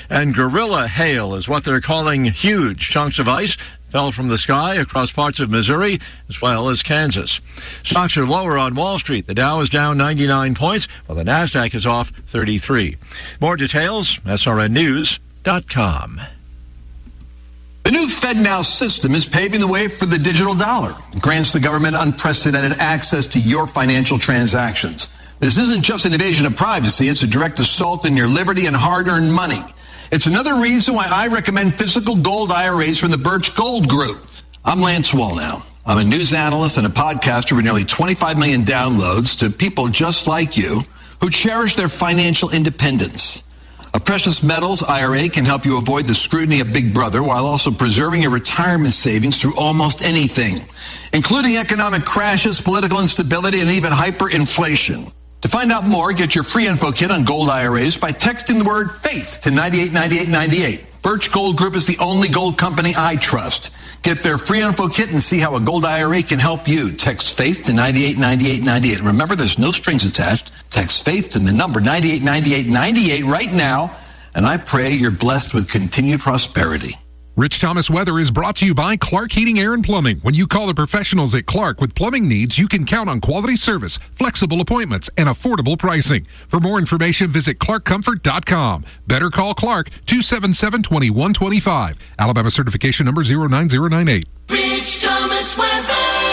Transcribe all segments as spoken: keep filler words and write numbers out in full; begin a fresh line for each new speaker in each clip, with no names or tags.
And gorilla hail is what they're calling huge chunks of ice fell from the sky across parts of Missouri as well as Kansas. Stocks are lower on Wall Street. The Dow is down ninety-nine points, while the NASDAQ is off thirty-three. More details, S R N news dot com.
The new FedNow system is paving the way for the digital dollar. It grants the government unprecedented access to your financial transactions. This isn't just an invasion of privacy. It's a direct assault on your liberty and hard-earned money. It's another reason why I recommend physical gold I R As from the Birch Gold Group. I'm Lance Wallnau. I'm a news analyst and a podcaster with nearly twenty-five million downloads to people just like you who cherish their financial independence. A precious metals I R A can help you avoid the scrutiny of Big Brother while also preserving your retirement savings through almost anything, including economic crashes, political instability, and even hyperinflation. To find out more, get your free info kit on gold I R As by texting the word FAITH to nine eight nine eight nine eight. Birch Gold Group is the only gold company I trust. Get their free info kit and see how a gold I R A can help you. Text FAITH to nine eight nine eight nine eight. Remember, there's no strings attached. Text FAITH to the number nine eight nine eight nine eight right now, and I pray you're blessed with continued prosperity.
Rich Thomas Weather is brought to you by Clark Heating, Air and Plumbing. When you call the professionals at Clark with plumbing needs, you can count on quality service, flexible appointments, and affordable pricing. For more information, visit clark comfort dot com. Better call Clark, two seven seven, two one two five. Alabama certification number zero nine zero nine eight.
Rich Thomas Weather.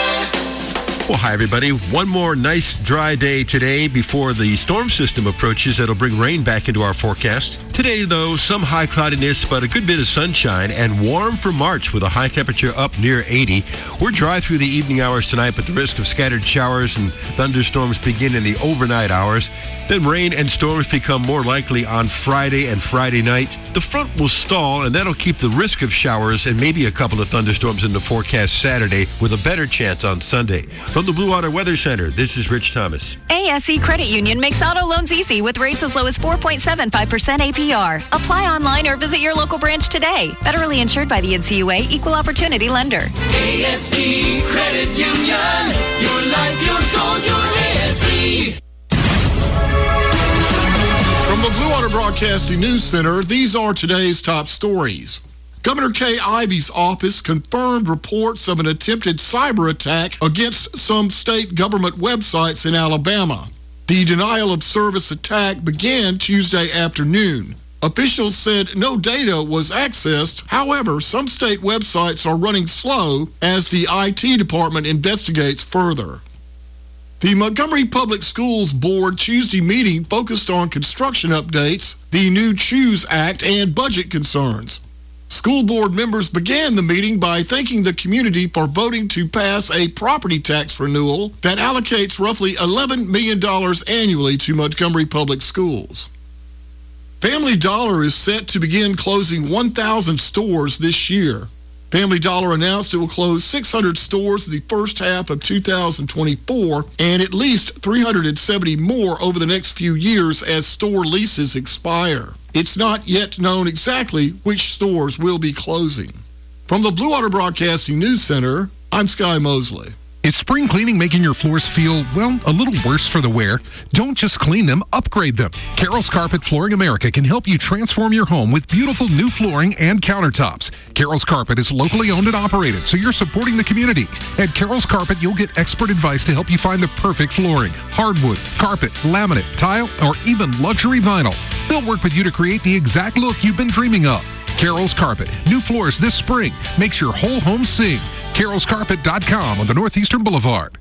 Well, hi, everybody. One more nice dry day today before the storm system approaches that'll bring rain back into our forecast. Today, though, some high cloudiness, but a good bit of sunshine and warm for March with a high temperature up near eighty. We're dry through the evening hours tonight, but the risk of scattered showers and thunderstorms begin in the overnight hours. Then rain and storms become more likely on Friday and Friday night. The front will stall, and that'll keep the risk of showers and maybe a couple of thunderstorms in the forecast Saturday with a better chance on Sunday. From the Blue Water Weather Center, this is Rich Thomas.
A S E Credit Union makes auto loans easy with rates as low as four point seven five percent A P R. Apply online or visit your local branch today. Federally insured by the N C U A, Equal Opportunity Lender.
A S E Credit Union. Your life, your goals, your A S E.
From the Blue Water Broadcasting News Center, these are today's top stories. Governor Kay Ivey's office confirmed reports of an attempted cyber attack against some state government websites in Alabama. The denial of service attack began Tuesday afternoon. Officials said no data was accessed. However, some state websites are running slow as the I T department investigates further. The Montgomery Public Schools Board Tuesday meeting focused on construction updates, the new CHOOSE Act, and budget concerns. School board members began the meeting by thanking the community for voting to pass a property tax renewal that allocates roughly eleven million dollars annually to Montgomery Public Schools. Family Dollar is set to begin closing one thousand stores this year. Family Dollar announced it will close six hundred stores in the first half of two thousand twenty-four and at least three hundred seventy more over the next few years as store leases expire. It's not yet known exactly which stores will be closing. From the Blue Water Broadcasting News Center, I'm Sky Mosley.
Is spring cleaning making your floors feel, well, a little worse for the wear? Don't just clean them, upgrade them. Carroll's Carpet Flooring America can help you transform your home with beautiful new flooring and countertops. Carroll's Carpet is locally owned and operated, so you're supporting the community. At Carroll's Carpet, you'll get expert advice to help you find the perfect flooring, hardwood, carpet, laminate, tile, or even luxury vinyl. They'll work with you to create the exact look you've been dreaming of. Carroll's Carpet. New floors this spring. Makes your whole home sing. carrolls carpet dot com on the Northeastern Boulevard.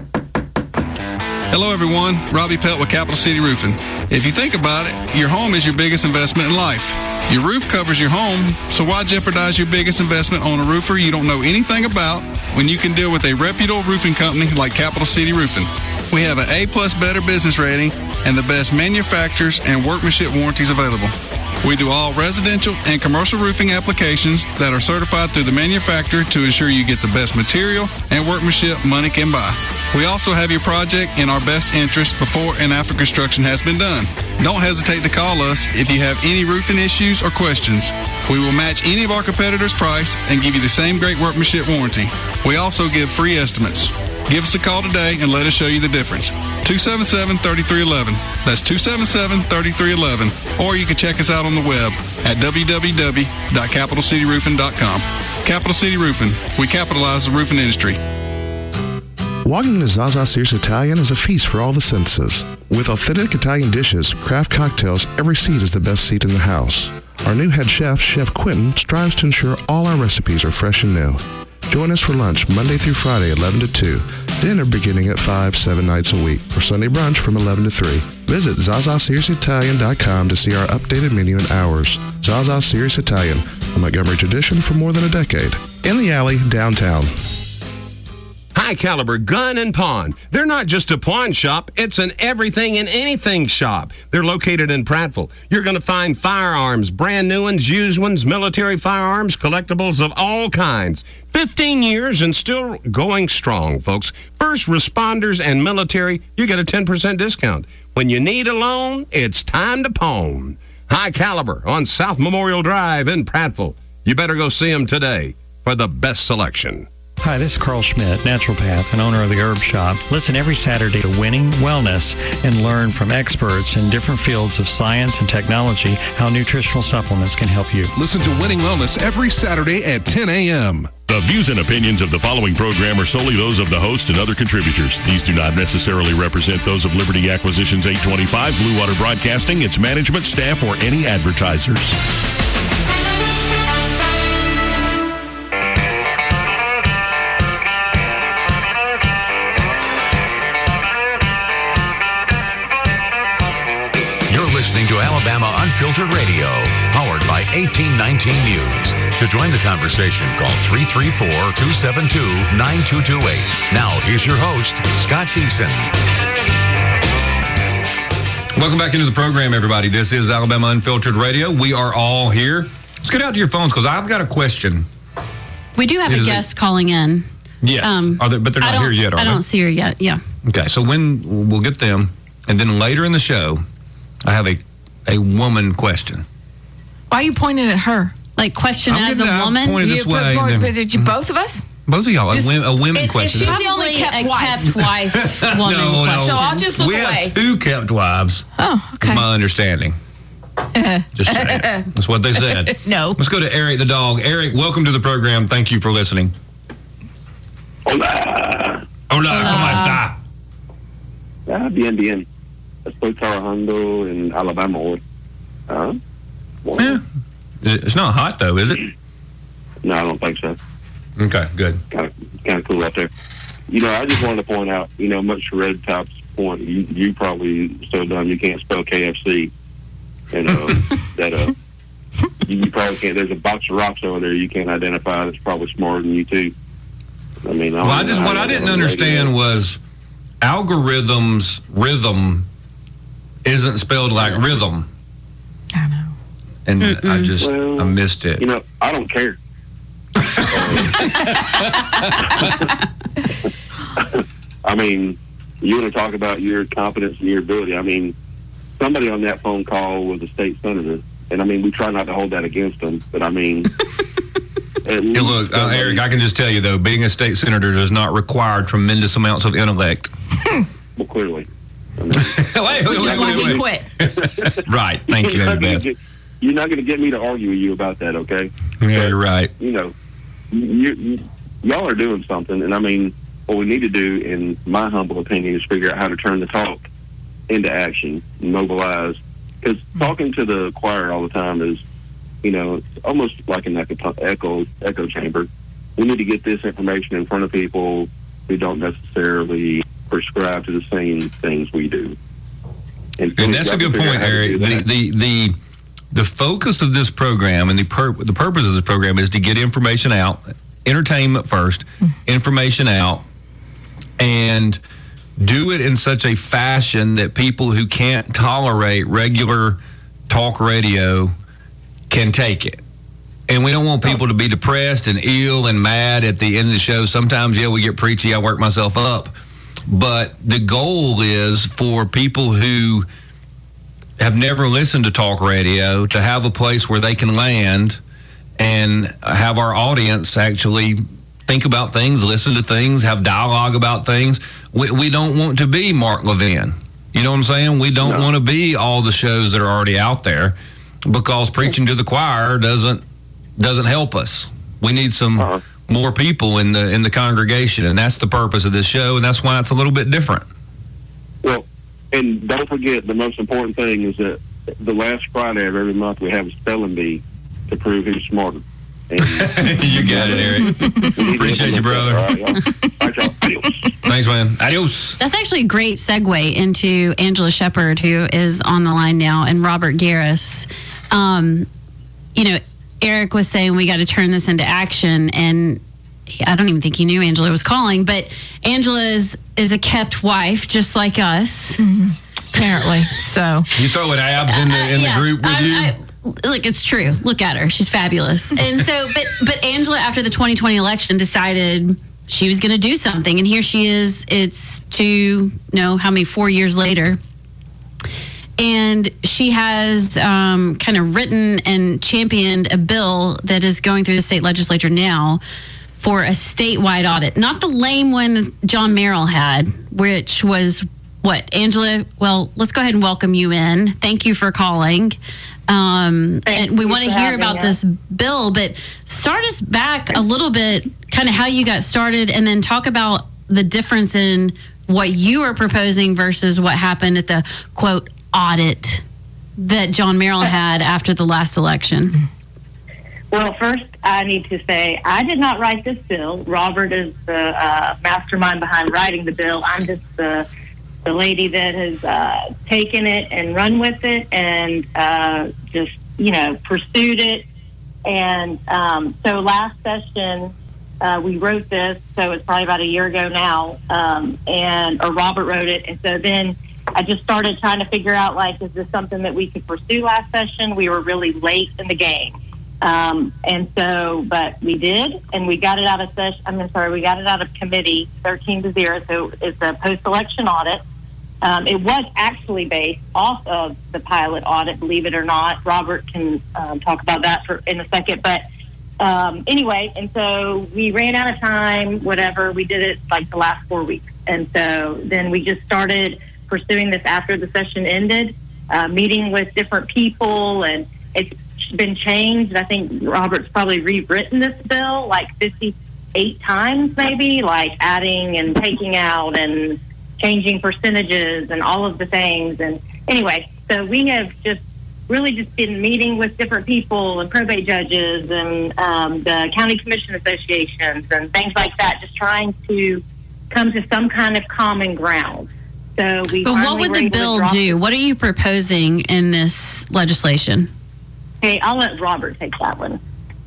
Hello, everyone. Robbie Pelt with Capital City Roofing. If you think about it, your home is your biggest investment in life. Your roof covers your home, so why jeopardize your biggest investment on a roofer you don't know anything about when you can deal with a reputable roofing company like Capital City Roofing? We have an A-plus better business rating and the best manufacturers and workmanship warranties available. We do all residential and commercial roofing applications that are certified through the manufacturer to ensure you get the best material and workmanship money can buy. We also have your project in our best interest before and after construction has been done. Don't hesitate to call us if you have any roofing issues or questions. We will match any of our competitors' price and give you the same great workmanship warranty. We also give free estimates. Give us a call today and let us show you the difference. two seven seven, three three one one. That's two seven seven, three three one one. Or you can check us out on the web at w w w dot capital city roofing dot com. Capital City Roofing. We capitalize the roofing industry.
Walking into Zaza Sears Italian is a feast for all the senses. With authentic Italian dishes, craft cocktails, every seat is the best seat in the house. Our new head chef, Chef Quentin, strives to ensure all our recipes are fresh and new. Join us for lunch Monday through Friday, eleven to two. Dinner beginning at five, seven nights a week. Or Sunday brunch from eleven to three. Visit Zaza Sears Italian dot com to see our updated menu and hours. Zaza Sears Italian, a Montgomery tradition for more than a decade. In the alley, downtown.
High Caliber Gun and Pawn. They're not just a pawn shop, it's an everything and anything shop. They're located in Prattville. You're going to find firearms, brand new ones, used ones, military firearms, collectibles of all kinds. fifteen years and still going strong, folks. First responders and military, you get a ten percent discount. When you need a loan, it's time to pawn. High Caliber on South Memorial Drive in Prattville. You better go see them today for the best selection.
Hi, this is Carl Schmidt, naturopath and owner of the Herb Shop. Listen every Saturday to Winning Wellness and learn from experts in different fields of science and technology how nutritional supplements can help you.
Listen to Winning Wellness every Saturday at ten a.m.
The views and opinions of the following program are solely those of the host and other contributors. These do not necessarily represent those of Liberty Acquisitions eight twenty-five, Blue Water Broadcasting, its management, staff, or any advertisers.
Listening to Alabama Unfiltered Radio, powered by eighteen nineteen News. To join the conversation, call three three four, two seven two, nine two two eight. Now, here's your host, Scott Deason.
Welcome back into the program, everybody. This is Alabama Unfiltered Radio. We are all here. Let's get out to your phones because I've got a question.
We do have
Is
a guest
it?
calling in.
Yes,
Um,
are they, but they're
I
not
don't-
here yet, are
I
they?
don't see her yet, yeah.
Okay, so when we'll get them, and then later in the show, I have a a woman question.
Why are you pointing at her?
Like question
I'm
as
gonna-
a
I'm
woman?
pointing this
You put
way,
more-
and then-
but did you- both of us?
Both of y'all, a,
Just-
wom- a women
if- if
question.
she's the only
Probably
kept
a
wife.
kept wife woman
no, no.
question.
So I'll just look
we
away.
have two kept wives.
Oh, okay.
Is my understanding. Just saying. That's what they said.
No.
Let's go to Eric the dog. Eric, welcome to the program. Thank you for listening.
Hola.
Hola, ¿cómo está?
Ah, bien, bien. Estoy trabajando en Alabama hoy. Huh?
Yeah. Is it- It's not hot, though, is it?
No, I don't think so.
Okay, good.
Kind of, kind of cool out there. You know, I just wanted to point out, you know, much to Red Top's point, you, you probably so dumb you can't spell K F C. And uh, that uh, you, you probably can't. There's a box of rocks over there you can't identify that's probably smarter than you too. I mean, I
Well, I
don't
just
know
what
how
I
that
didn't
on the
understand
radio.
was algorithms rhythm isn't spelled like rhythm.
I know.
And I
Mm-mm.
just
Well,
I missed it.
You know, I don't care. I mean, you want to talk about your competence and your ability. I mean, somebody on that phone call was a state senator, and I mean, we try not to hold that against them, but I mean, at
Hey,
least
look, uh,
somebody-
Eric, I can just tell you though, being a state senator does not require tremendous amounts of intellect.
well, clearly. I mean,
wait,
Which is why he quit.
Right. Thank you,
You're not
Amy
gonna
Beth.
get- You're not going to get me to argue with you about that, okay?
Yeah, you're right.
You know, you, you, y'all are doing something, and I mean, what we need to do, in my humble opinion, is figure out how to turn the talk into action, mobilize. Because talking to the choir all the time is, you know, it's almost like an echo, echo echo chamber. We need to get this information in front of people who don't necessarily prescribe to the same things we do. And, so
And
we've
that's a
got to
good
figure out
point,
how to
Eric.
do
The,
that.
the the the focus of this program and the pur- the purpose of this program is to get information out, entertainment first, information out, and do it in such a fashion that people who can't tolerate regular talk radio can take it. And we don't want people to be depressed and ill and mad at the end of the show. Sometimes, yeah, we get preachy. I work myself up. But the goal is for people who have never listened to talk radio to have a place where they can land and have our audience actually think about things, listen to things, have dialogue about things. We, we don't want to be Mark Levin. You know what I'm saying? We don't no. want to be all the shows that are already out there, because preaching to the choir doesn't doesn't help us. We need some uh-huh. more people in the in the congregation, and that's the purpose of this show, and that's why it's a little bit different.
Well, and don't forget, the most important thing is that the last Friday of every month we have a spelling bee to prove who's smarter.
You got it, Eric. Appreciate you, brother. All right, y'all. All right, y'all. Adios. Thanks, man. Adios.
That's actually a great segue into Angela Shepard, who is on the line now, and Robert Garris. Um, you know, Eric was saying we got to turn this into action, and I don't even think he knew Angela was calling, but Angela is, is a kept wife, just like us.
Mm-hmm. Apparently. So
you throwing abs in the in
uh, yeah,
the group with
I,
you?
I, Look, it's true. Look at her. She's fabulous. And so, but but Angela, after the twenty twenty election, decided she was going to do something. And here she is. It's two, no, how many, four years later. And she has um, kind of written and championed a bill that is going through the state legislature now for a statewide audit. Not the lame one John Merrill had, which was what? Angela, well, let's go ahead and welcome you in. Thank you for calling. Um, and we want to hear about us. this bill, but start us back a little bit, kind of how you got started, and then talk about the difference in what you are proposing versus what happened at the, quote, audit that John Merrill had after the last election.
Well, first, I need to say I did not write this bill. Robert is the uh, mastermind behind writing the bill. I'm just the the lady that has uh, taken it and run with it and uh, just, you know, pursued it. And um, so last session, uh, we wrote this, so it's probably about a year ago now, um, and or Robert wrote it. And so then I just started trying to figure out, like, is this something that we could pursue last session? We were really late in the game. Um, and so, but we did, and we got it out of session. I'm sorry, we got it out of committee, thirteen to zero. So it's a post-election audit. Um, it was actually based off of the pilot audit, believe it or not. Robert can um, talk about that for in a second. But um, anyway, and so we ran out of time, whatever. We did it like the last four weeks. And so then we just started pursuing this after the session ended, uh, meeting with different people, and it's been changed. I think Robert's probably rewritten this bill like fifty-eight times, maybe, like adding and taking out and changing percentages and all of the things. And anyway, so we have just really just been meeting with different people and probate judges and um, the county commission associations and things like that, just trying to come to some kind of common ground. So we.
But what would the bill do? What are you proposing in this legislation?
Hey, I'll let Robert take that one.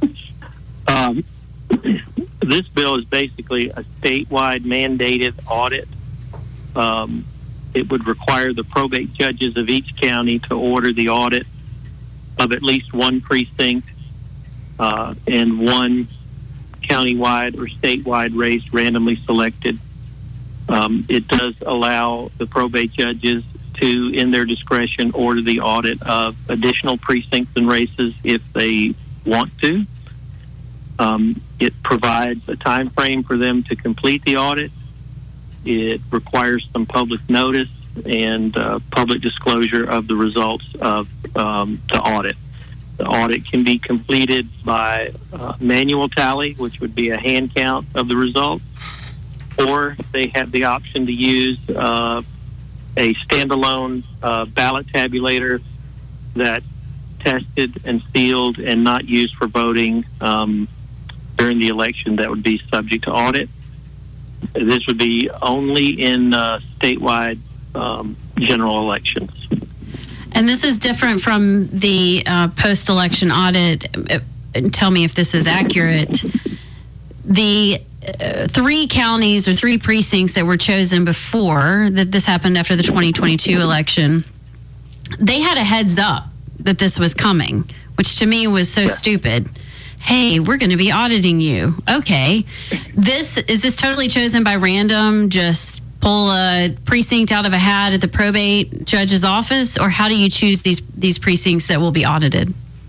Um, this bill is basically a statewide mandated audit. Um, it would require the probate judges of each county to order the audit of at least one precinct uh, and one countywide or statewide race randomly selected. Um, it does allow the probate judges to, in their discretion, order the audit of additional precincts and races if they want to. Um, it provides a time frame for them to complete the audit. It requires some public notice and uh, public disclosure of the results of um, the audit. The audit can be completed by uh, manual tally, which would be a hand count of the results, or they have the option to use uh, a standalone uh, ballot tabulator that tested and sealed and not used for voting um, during the election that would be subject to audit. This would be only in uh, statewide um, general elections.
And this is different from the uh, post-election audit. Tell me if this is accurate. The uh, three counties or three precincts that were chosen before, that this happened after the twenty twenty-two election, they had a heads up that this was coming, which to me was so yeah. stupid. Hey, we're going to be auditing you. Okay. This is this totally chosen by random, just pull a precinct out of a hat at the probate judge's office, or how do you choose these these precincts that will be audited?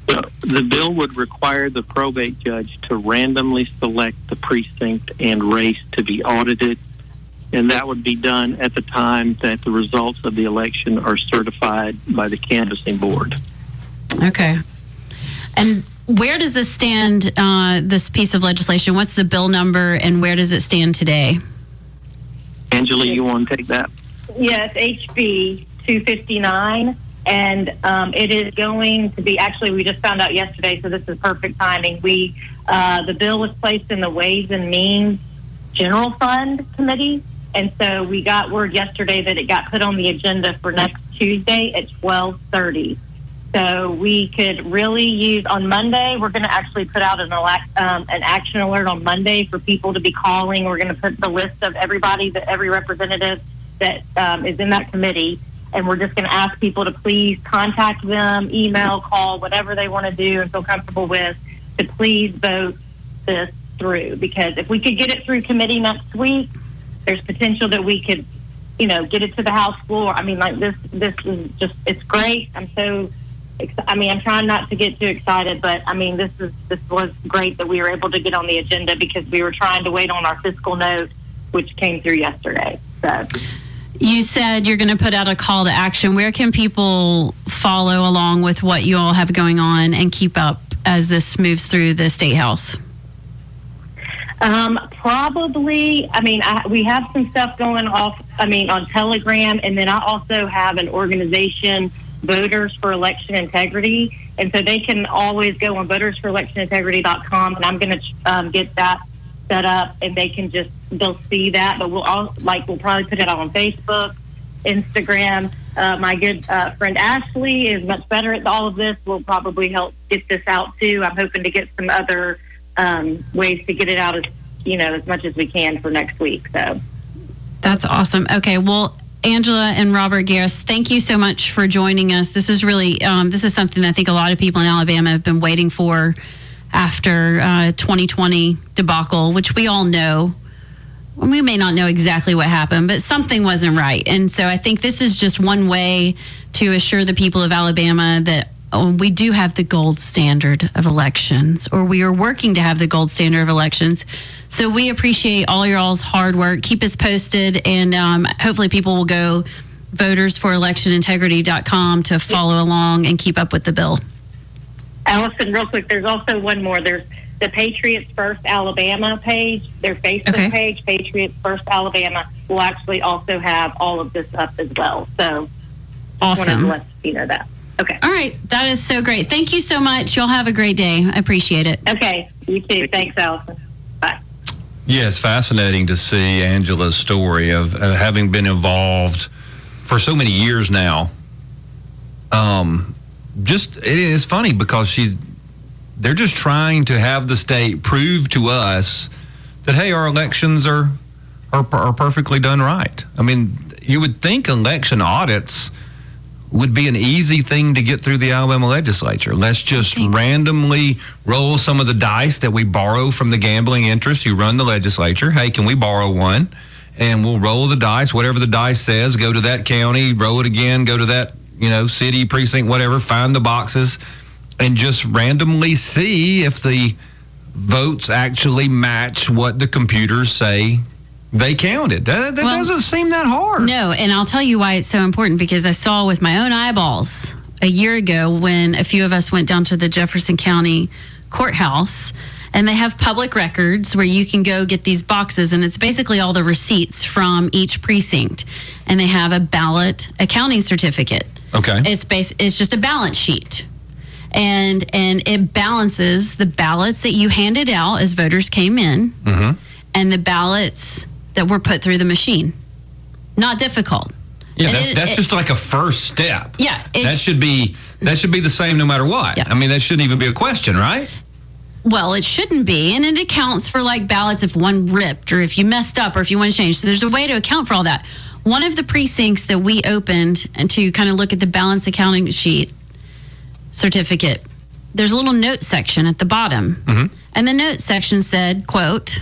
The, the bill would require the probate judge to randomly select the precinct and race to be audited, and that would be done at the time that the results of the election are certified by the canvassing board.
Okay. And where does this stand, uh, this piece of legislation? What's the bill number, and where does it stand today?
Angela, you want to take that?
Yes, H B two fifty-nine, and um, it is going to be, actually, we just found out yesterday, so this is perfect timing. We, uh, the bill was placed in the Ways and Means General Fund Committee, and so we got word yesterday that it got put on the agenda for next Tuesday at twelve thirty. So we could really use, on Monday, we're going to actually put out an, elect, um, an action alert on Monday for people to be calling. We're going to put the list of everybody, that every representative that um, is in that committee, and we're just going to ask people to please contact them, email, call, whatever they want to do and feel comfortable with, to please vote this through. Because if we could get it through committee next week, there's potential that we could, you know, get it to the House floor. I mean, like this, this is just, it's great. I'm so I mean, I'm trying not to get too excited, but I mean, this is this was great that we were able to get on the agenda because we were trying to wait on our fiscal note, which came through yesterday. So,
you said you're going to put out a call to action. Where can people follow along with what you all have going on and keep up as this moves through the State House?
Um, probably, I mean, I, we have some stuff going off, I mean, on Telegram, and then I also have an organization, Voters for Election Integrity, and so they can always go on voters for election integrity dot com, and I'm going to um, get that set up, and they can just, they'll see that, but we'll all, like, we'll probably put it out on Facebook, Instagram. Uh, my good uh, friend Ashley is much better at all of this. We'll probably help get this out too. I'm hoping to get some other um, ways to get it out as, you know, as much as we can for next week. So
that's awesome. Okay, well, Angela and Robert Garris, thank you so much for joining us. This is really, um, this is something that I think a lot of people in Alabama have been waiting for after uh, twenty twenty debacle, which we all know. Well, we may not know exactly what happened, but something wasn't right. And so I think this is just one way to assure the people of Alabama that oh, we do have the gold standard of elections, or we are working to have the gold standard of elections. So we appreciate all your all's hard work. Keep us posted, and um, hopefully people will go voters for election integrity dot com to follow along and keep up with the bill.
Allison, real quick, there's also one more. There's the Patriots First Alabama page, their Facebook okay. page, Patriots First Alabama, will actually also have all of this up as well. So
awesome.
Wanted to let you know that. Okay.
All right. That is so great. Thank you so much. You'll have a great day. I appreciate it.
Okay. You too. Thanks, Allison. Bye.
Yeah, it's fascinating to see Angela's story of uh, having been involved for so many years now. Um, just, it is funny because she, they're just trying to have the state prove to us that, hey, our elections are, are, are perfectly done right. I mean, you would think election audits would be an easy thing to get through the Alabama legislature. Let's just randomly roll some of the dice that we borrow from the gambling interests who run the legislature. Hey, can we borrow one? And we'll roll the dice, whatever the dice says, go to that county, roll it again, go to that, you know, city, precinct, whatever, find the boxes, and just randomly see if the votes actually match what the computers say they counted. That, that well, doesn't seem that hard.
No, and I'll tell you why it's so important, because I saw with my own eyeballs a year ago when a few of us went down to the Jefferson County Courthouse, and they have public records where you can go get these boxes, and it's basically all the receipts from each precinct, and they have a ballot accounting certificate.
Okay.
It's bas- it's just a balance sheet. And and it balances the ballots that you handed out as voters came in, mm-hmm. and the ballots that were put through the machine. Not difficult.
Yeah, that's,
it,
that's
it,
just like a first step.
Yeah. It,
that should be that should be the same no matter what. Yeah. I mean, that shouldn't even be a question, right?
Well, it shouldn't be, and it accounts for like ballots if one ripped or if you messed up or if you want to change. So there's a way to account for all that. One of the precincts that we opened and to kind of look at the balance accounting sheet certificate, there's a little note section at the bottom. Mm-hmm. And the note section said, quote,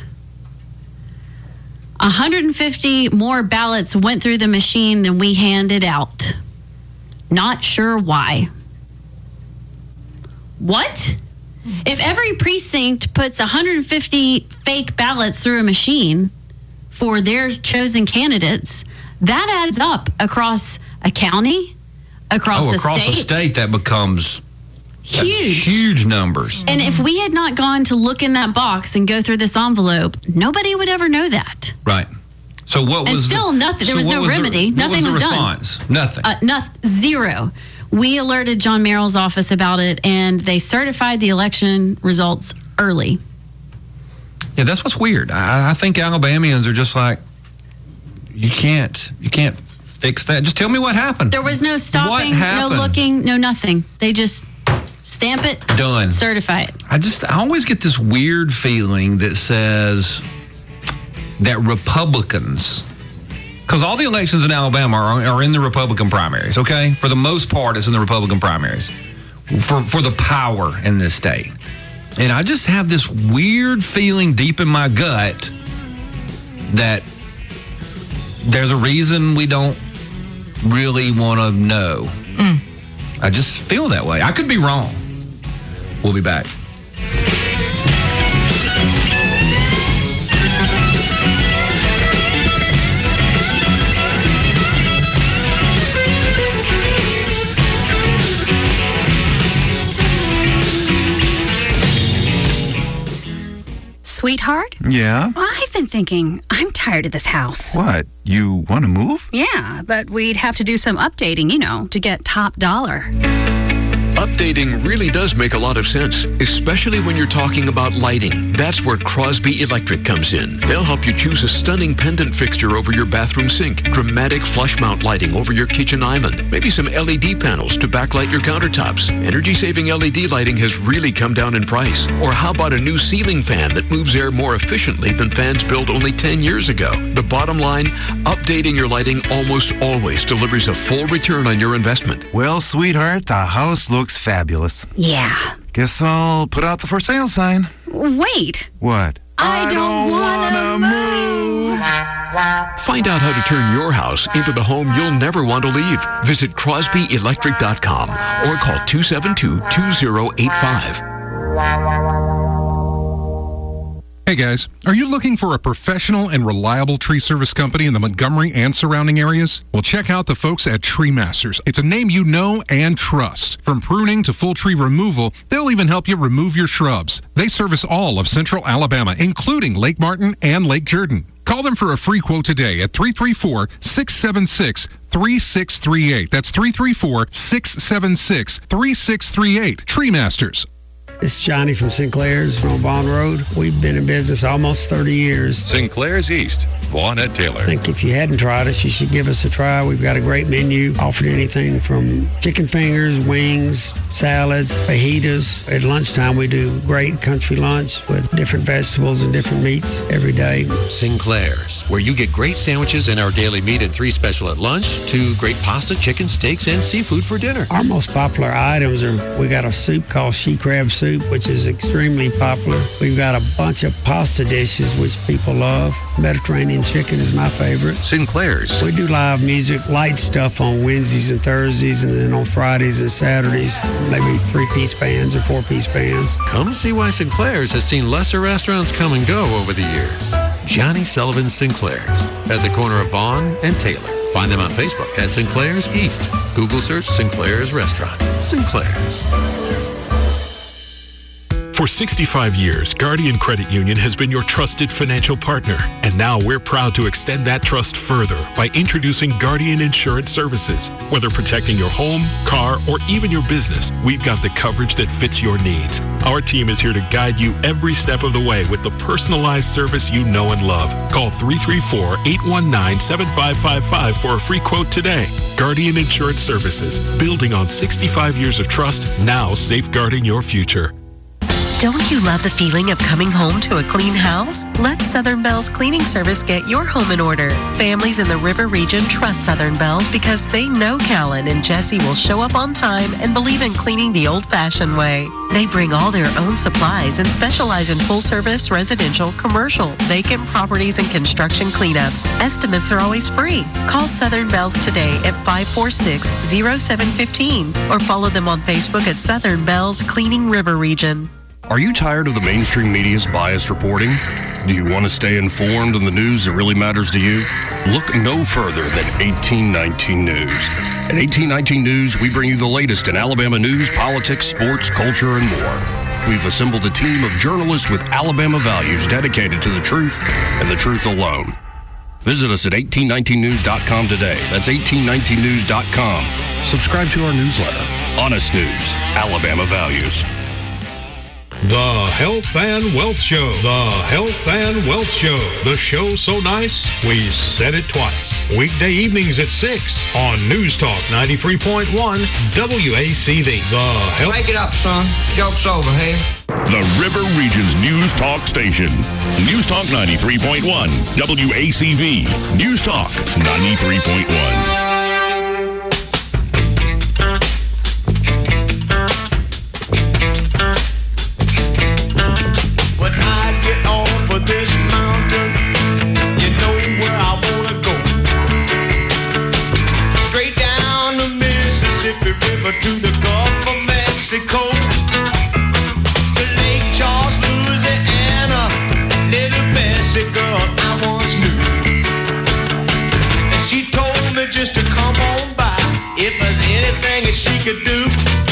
one hundred fifty more ballots went through the machine than we handed out. Not sure why. What? If every precinct puts one hundred fifty fake ballots through a machine for their chosen candidates, that adds up across a county, across
oh,
a
across
state.
a state, that becomes
huge.
Huge numbers.
And if we had not gone to look in that box and go through this envelope, nobody would ever know that.
Right. So what
And
was
still
the,
nothing. There
so
was
what
no
was
remedy.
The, what
Nothing
was,
was
the
done.
response? Nothing.
Uh, nothing. Zero. We alerted John Merrill's office about it, and they certified the election results early.
Yeah, that's what's weird. I, I think Alabamians are just like, you can't, you can't fix that. Just tell me what happened.
There was no stopping,
What
no
happened?
looking, no nothing. They just stamp it,
Done.
certify it.
I just, I always get this weird feeling that says that Republicans, because all the elections in Alabama are, are in the Republican primaries, okay? For the most part, it's in the Republican primaries for, for the power in this state. And I just have this weird feeling deep in my gut that there's a reason we don't really want to know.
Mm.
I just feel that way. I could be wrong. We'll be back.
Sweetheart?
Yeah?
Well, I've been thinking, I'm tired of this house.
What? You want to move?
Yeah, but we'd have to do some updating, you know, to get top dollar.
Updating really does make a lot of sense, especially when you're talking about lighting. That's where Crosby Electric comes in. They'll help you choose a stunning pendant fixture over your bathroom sink, dramatic flush mount lighting over your kitchen island, maybe some L E D panels to backlight your countertops. Energy-saving L E D lighting has really come down in price. Or how about a new ceiling fan that moves air more efficiently than fans built only ten years ago? The bottom line, updating your lighting almost always delivers a full return on your investment.
Well, sweetheart, the house looks fabulous.
Yeah.
Guess I'll put out the for sale sign.
Wait.
What?
I, don't, want to move.
Find out how to turn your house into the home you'll never want to leave. Visit crosby electric dot com or call two seven two, two zero eight five.
Hey guys, are you looking for a professional and reliable tree service company in the Montgomery and surrounding areas? Well, check out the folks at Tree Masters. It's a name you know and trust. From pruning to full tree removal, they'll even help you remove your shrubs. They service all of central Alabama, including Lake Martin and Lake Jordan. Call them for a free quote today at three three four, six seven six, three six three eight. That's three three four, six seven six, three six three eight. Tree Masters.
This is Johnny from Sinclair's from Vaughn Road. We've been in business almost thirty years.
Sinclair's East, Vaughn at Taylor.
I think if you hadn't tried us, you should give us a try. We've got a great menu, offering anything from chicken fingers, wings, salads, fajitas. At lunchtime, we do great country lunch with different vegetables and different meats every day.
Sinclair's, where you get great sandwiches and our daily meat and three special at lunch, to great pasta, chicken, steaks, and seafood for dinner.
Our most popular items are, we got a soup called she crab soup, which is extremely popular. We've got a bunch of pasta dishes, which people love. Mediterranean chicken is my favorite.
Sinclair's.
We do live music, light stuff on Wednesdays and Thursdays, and then on Fridays and Saturdays, maybe three-piece bands or four-piece bands.
Come see why Sinclair's has seen lesser restaurants come and go over the years. Johnny Sullivan Sinclair's, at the corner of Vaughn and Taylor. Find them on Facebook at Sinclair's East. Google search Sinclair's Restaurant. Sinclair's.
For sixty-five years, Guardian Credit Union has been your trusted financial partner. And now we're proud to extend that trust further by introducing Guardian Insurance Services. Whether protecting your home, car, or even your business, we've got the coverage that fits your needs. Our team is here to guide you every step of the way with the personalized service you know and love. Call three three four, eight one nine, seven five five five for a free quote today. Guardian Insurance Services, building on sixty-five years of trust, now safeguarding your future.
Don't you love the feeling of coming home to a clean house? Let Southern Bell's cleaning service get your home in order. Families in the River region trust Southern Bell's because they know Callan and Jesse will show up on time and believe in cleaning the old-fashioned way. They bring all their own supplies and specialize in full-service, residential, commercial, vacant properties, and construction cleanup. Estimates are always free. Call Southern Bell's today at five four six, zero seven one five or follow them on Facebook at Southern Bell's Cleaning River Region.
Are you tired of the mainstream media's biased reporting? Do you want to stay informed on the news that really matters to you? Look no further than eighteen nineteen News. At eighteen nineteen News, we bring you the latest in Alabama news, politics, sports, culture, and more. We've assembled a team of journalists with Alabama values dedicated to the truth and the truth alone. Visit us at eighteen nineteen news dot com today. That's eighteen nineteen news dot com. Subscribe to our newsletter. Honest News, Alabama Values.
The Health and Wealth Show. The Health and Wealth Show. The show so nice, we said it twice. Weekday evenings at six on News Talk ninety-three point one W A C V. The Health...
Break it up, son. Joke's over, hey?
The River Region's News Talk station. News Talk ninety-three point one W A C V. News Talk ninety-three point one.
To the Gulf of Mexico, to Lake Charles, Louisiana, little Bessie girl I once knew. And she told me just to come on by if there's anything that she could do.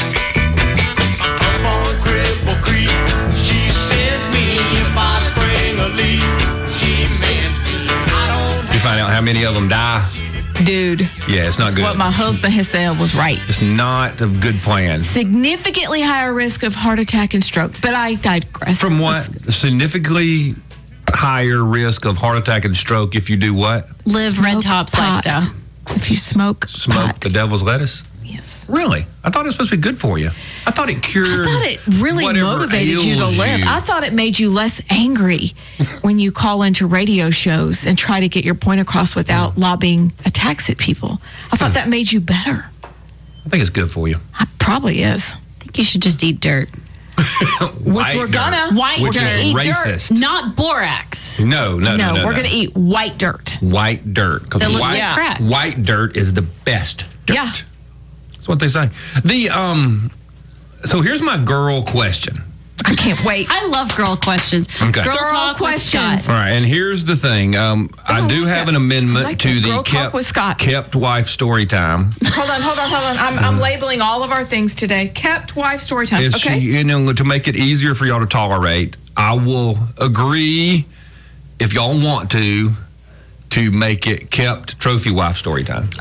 Up on Cripple Creek, she sends me if I spring a leak. She mends me. I don't.
You find out how many of them die?
Dude.
Yeah, it's not
That's
good.
what my husband has said was right.
It's not a good plan.
Significantly higher risk of heart attack and stroke. But I digress.
From what? Significantly higher risk of heart attack and stroke if you do what?
Live
Smoke
Red Top's
pot.
lifestyle.
If you smoke
Smoke
pot.
the devil's lettuce?
Yes.
Really? I thought it was supposed to be good for you. I thought it cured
I thought it really
whatever
motivated you to
ails
live.
you.
I thought it made you less angry when you call into radio shows and try to get your point across without lobbying attacks at people. I thought that made you better.
I think it's good for you.
It probably is.
I think you should just eat dirt.
Which we're gonna.
White
Which
dirt.
is
Eat
racist.
dirt, not borax.
No, no, no, no.
No, we're
no.
going to eat white dirt.
White dirt. 'Cause
That looks
white,
like crack.
white dirt is the best dirt.
Yeah.
That's what they say. The um. So here's my girl question.
I can't wait.
I love girl questions.
Okay.
Girl,
Girl
talk with
questions.
Scott.
All right, and here's the thing. Um, I do have an amendment
I like
to
that.
the
Girl Talk
kept,
with Scott.
kept wife story time.
Hold on, hold on, hold on. I'm, I'm labeling all of our things today. Kept wife story time.
If
Okay.
she, you know, to make it easier for y'all to tolerate, I will agree if y'all want to to make it kept trophy wife story time.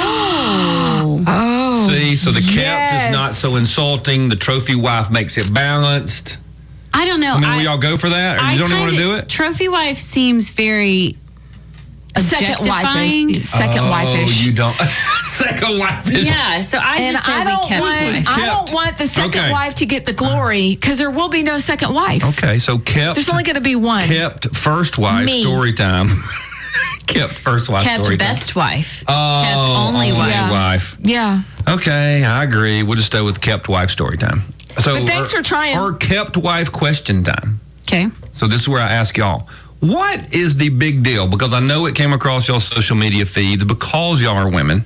Oh.
Oh.
See, so the kept
yes.
is not so insulting. The trophy wife makes it balanced.
I don't know.
I mean,
I,
will y'all go for that? Or
I
you don't even want to
kinda-
do it?
Trophy wife seems very
Second wife
objectifying.
is second
oh,
wife-ish.
you don't. Second wife is.
Yeah, so I
And
just said
I
we
don't
kept
want
wife.
I don't want the second
Okay.
wife to get the glory because there will be no second wife.
Okay, so kept.
There's only going to be one.
Kept first wife
Me.
story time. Kept first wife
Kept
story
best
time.
wife.
Oh,
kept only wife.
Yeah.
wife.
Yeah.
Okay, I agree. We'll just stay with kept wife story time. So,
But thanks
our,
for trying.
Our kept wife question time.
Okay.
So this is where I ask y'all, what is the big deal? Because I know it came across y'all's social media feeds because y'all are women.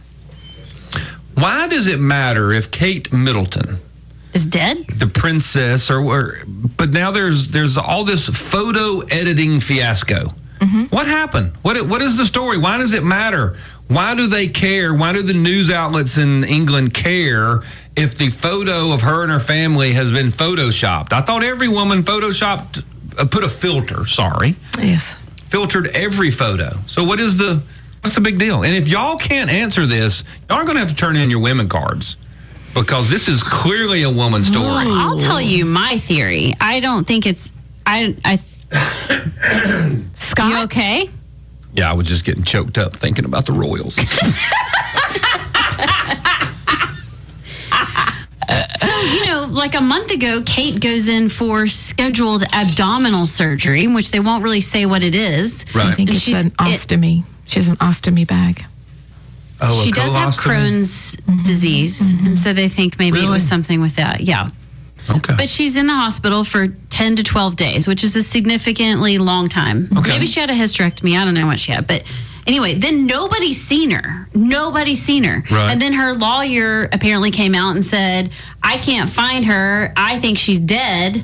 Why does it matter if Kate Middleton
is dead?
The princess, or, or but now there's there's all this photo editing fiasco.
Mm-hmm.
What happened? What what is the story? Why does it matter? Why do they care? Why do the news outlets in England care if the photo of her and her family has been photoshopped? I thought every woman photoshopped, uh, put a filter, sorry.
Yes.
Filtered every photo. So what is the, what's the big deal? And if y'all can't answer this, y'all are going to have to turn in your women cards because this is clearly a woman story.
Ooh. I'll tell you my theory. I don't think it's, I, I,
Scott?
You okay?
Yeah, I was just getting choked up thinking about the Royals.
So you know, like a month ago, Kate goes in for scheduled abdominal surgery, which they won't really say what it is.
I think
And
it's
she's-
an ostomy. she has an ostomy bag.
Oh, a
she does have
colostomy?
Crohn's disease, and so they think maybe it was something with that. Yeah.
Okay.
But she's in the hospital for ten to twelve days, which is a significantly long time.
Okay.
Maybe she had a hysterectomy. I don't know what she had. But anyway, then nobody's seen her. Nobody's seen her.
Right.
And then her lawyer apparently came out and said, I can't find her. I think she's dead.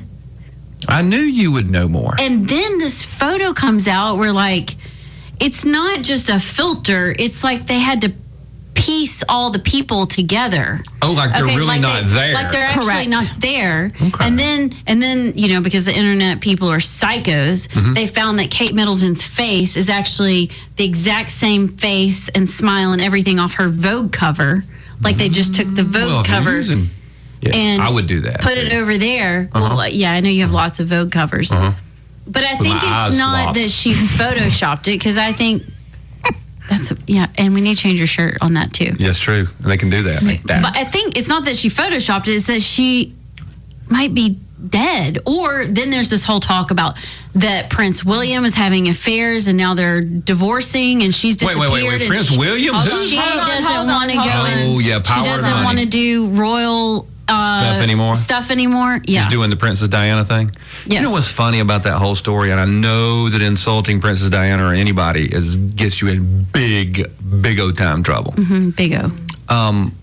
I knew you would know more.
And then this photo comes out where, like, it's not just a filter. It's like they had to piece all the people together.
Oh, like they're really
like
not
they-
there.
Like they're
Correct.
actually not there.
Okay.
And then, and then, you know, because the internet people are psychos,
Mhm.
they found that Kate Middleton's face is actually the exact same face and smile and everything off her Vogue cover. Like they just took the Vogue
Well, if you're
cover
using- yeah,
and
I would do that.
put it over there.
Uh-huh.
Well, like, yeah, I know you have lots of Vogue covers.
Uh-huh.
But I
With
think
my
it's
eyes
not
swapped.
that she photoshopped it, because I think that's, yeah, and we need to change your shirt on that too.
Yes, true. They can do that like that.
But I think it's not that she photoshopped it, it's that she might be dead. Or then there's this whole talk about that Prince William is having affairs and now they're divorcing and she's
Wait,
disappeared.
wait, wait, wait.
and
Prince
she,
William? Who?
She
Hold on,
doesn't
hold on,
want to go
hold
in.
on. Oh, yeah, power
She
and
doesn't
money.
want to do royal uh,
Stuff anymore?
Stuff anymore. Yeah.
He's doing the Princess Diana thing. You
Yes.
know what's funny about that whole story? And I know that insulting Princess Diana or anybody is gets you in big, big o time trouble.
Mm-hmm, big O.
Um,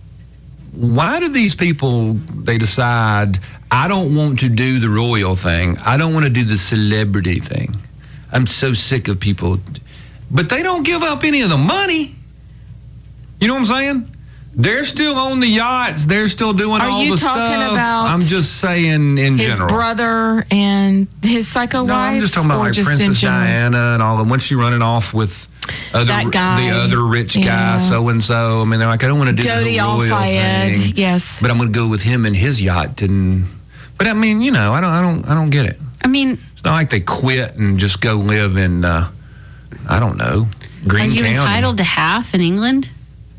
why do these people, they decide, I don't want to do the royal thing. I don't want to do the celebrity thing. I'm so sick of people. But they don't give up any of the money. You know what I'm saying? They're still on the yachts. They're still doing
Are
all
you
the
talking
stuff.
about
I'm just saying in
His
general.
brother and his psycho
No,
wife?
I'm just talking about
or
like
just in
Princess
general?
Diana and all that. When she running off with other,
That guy.
the other rich
Yeah.
guy, so and so. I mean, they're like, I don't want to do
Jody
the royal
Al-Fayed,
thing.
yes.
But I'm going to go with him and his yacht. And but I mean, you know, I don't, I don't, I don't get it.
I mean,
It's not like they quit and just go live in, uh, I don't know, Green
are you
County.
entitled to half in England?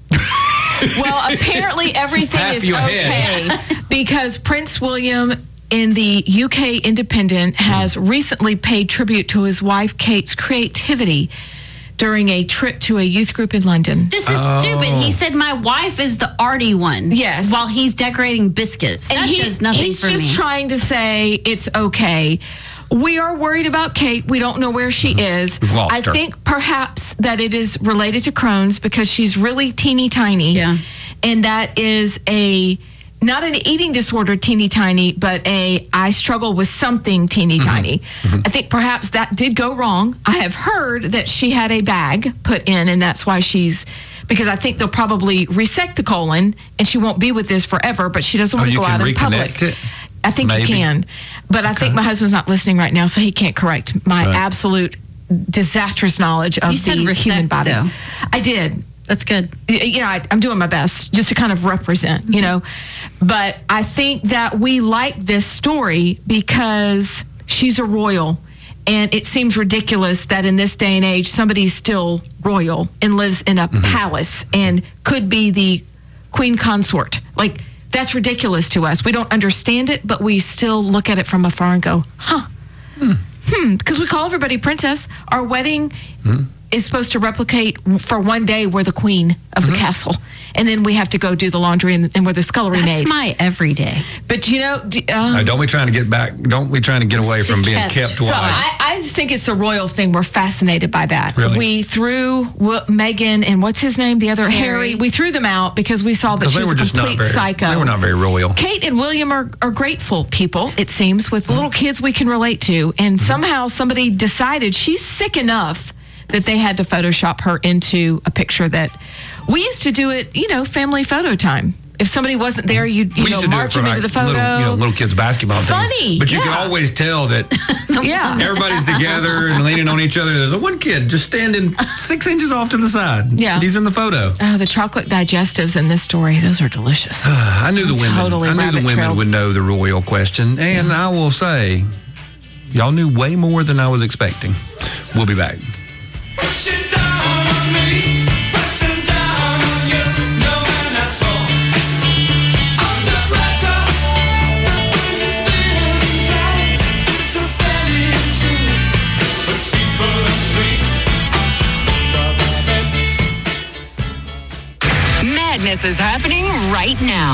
Well, apparently everything
Half
is
your
okay
head.
because Prince William in the U K Independent has recently paid tribute to his wife Kate's creativity during a trip to a youth group in London.
This is stupid. He said my wife is the arty one.
Yes.
While he's decorating biscuits. That
he-
does nothing
he's
for
just
me.
trying to say it's okay. We are worried about Kate. We don't know where she is.
We've lost
I
her.
think perhaps that it is related to Crohn's because she's really teeny tiny.
Yeah.
And that is a not an eating disorder teeny tiny, but a I struggle with something teeny tiny. I think perhaps that did go wrong. I have heard that she had a bag put in and that's why she's because I think they'll probably resect the colon and she won't be with this forever, but she doesn't
Oh,
want to
you
go
can
out in public.
reconnect it?
I think
Maybe.
you can. But I think my husband's not listening right now, so he can't correct my
Right.
absolute disastrous knowledge of
You said
the human
resect,
body.
though.
I did.
That's good.
Y- You know, I, I'm doing my best just to kind of represent, you know. But I think that we like this story because she's a royal. And it seems ridiculous that in this day and age, somebody's still royal and lives in a palace and could be the queen consort. Like, that's ridiculous to us. We don't understand it, but we still look at it from afar and go, huh. Hmm, because we call everybody princess. Our wedding is supposed to replicate for one day we're the queen of the castle. And then we have to go do the laundry and, and we're the scullery
That's
maid.
my everyday.
But you know, d- uh,
Uh, don't be trying to get back. Don't be trying to get away from being
kept.
kept
so
wife.
I, I just think it's the royal thing. We're fascinated by that.
Really?
We threw w- Meghan and what's his name? The other Harry.
Harry.
We threw them out because we saw that
Because
she
they
was
were
a
just not
complete
very.
psycho.
They were not very royal.
Kate and William are, are grateful people, it seems, with little kids we can relate to. And somehow somebody decided she's sick enough that they had to Photoshop her into a picture that we used to do it, you know, family photo time. If somebody wasn't there, you'd, you
we
know,
used to do it
march
for
them
like
into the photo.
little, you know, little kids basketball
Funny,
things. But you
yeah.
can always tell that
yeah.
everybody's together and leaning on each other. There's a one kid just standing six inches off to the side.
Yeah.
And he's in the photo.
Oh, the chocolate digestives in this story, those are delicious.
I knew the women.
Totally
I knew the
rabbit
women
trailed.
would know the royal question, and I will say, y'all knew way more than I was expecting. We'll be back.
This is happening right now.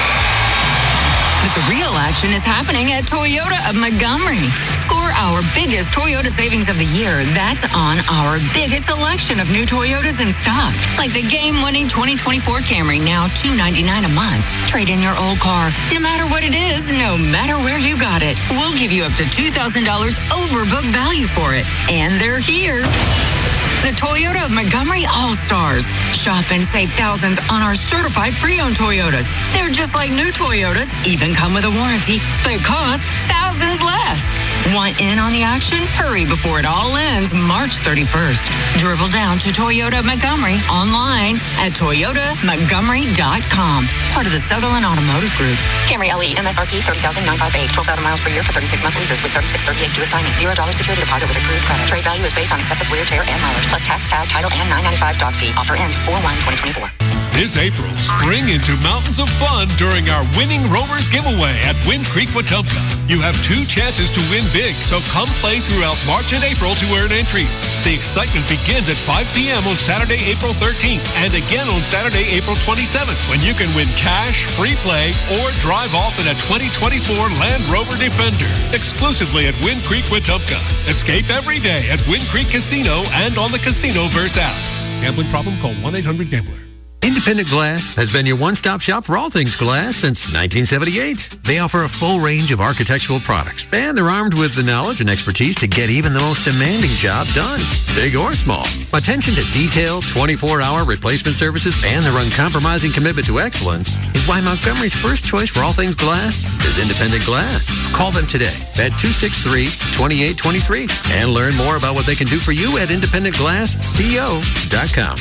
But the real action is happening at Toyota of Montgomery. Score our biggest Toyota savings of the year. That's on our biggest selection of new Toyotas in stock. Like the game-winning twenty twenty-four Camry, now two hundred ninety-nine dollars a month. Trade in your old car. No matter what it is, no matter where you got it, we'll give you up to two thousand dollars over book value for it. And they're here. The Toyota of Montgomery All-Stars. Shop and save thousands on our certified pre-owned Toyotas. They're just like new Toyotas, even come with a warranty, but cost thousands less. Want in on the action? Hurry before it all ends March thirty-first. Dribble down to Toyota Montgomery online at toyota montgomery dot com. Part of the Sutherland Automotive Group. Camry L E M S R P thirty thousand nine hundred fifty-eight. twelve thousand miles per year for thirty-six month leases with thirty-six thirty-eight due at signing. zero dollars security deposit with approved credit. Trade value is based on excessive wear, tear, and mileage, plus tax, tag, title, and nine ninety-five dog fee. Offer ends four one twenty twenty-four.
This April, spring into mountains of fun during our Winning Rovers giveaway at Wind Creek, Wetumpka. You have two chances to win big, so come play throughout March and April to earn entries. The excitement begins at five p.m. on Saturday, April thirteenth, and again on Saturday, April twenty-seventh, when you can win cash, free play, or drive off in a twenty twenty-four Land Rover Defender. Exclusively at Wind Creek, Wetumpka. Escape every day at Wind Creek Casino and on the Casinoverse app. Gambling problem? Call one eight hundred gambler.
Independent Glass has been your one-stop shop for all things glass since nineteen seventy-eight. They offer a full range of architectural products, and they're armed with the knowledge and expertise to get even the most demanding job done, big or small. Attention to detail, twenty-four hour replacement services, and their uncompromising commitment to excellence is why Montgomery's first choice for all things glass is Independent Glass. Call them today at two six three, two eight two three and learn more about what they can do for you at independent glass co dot com.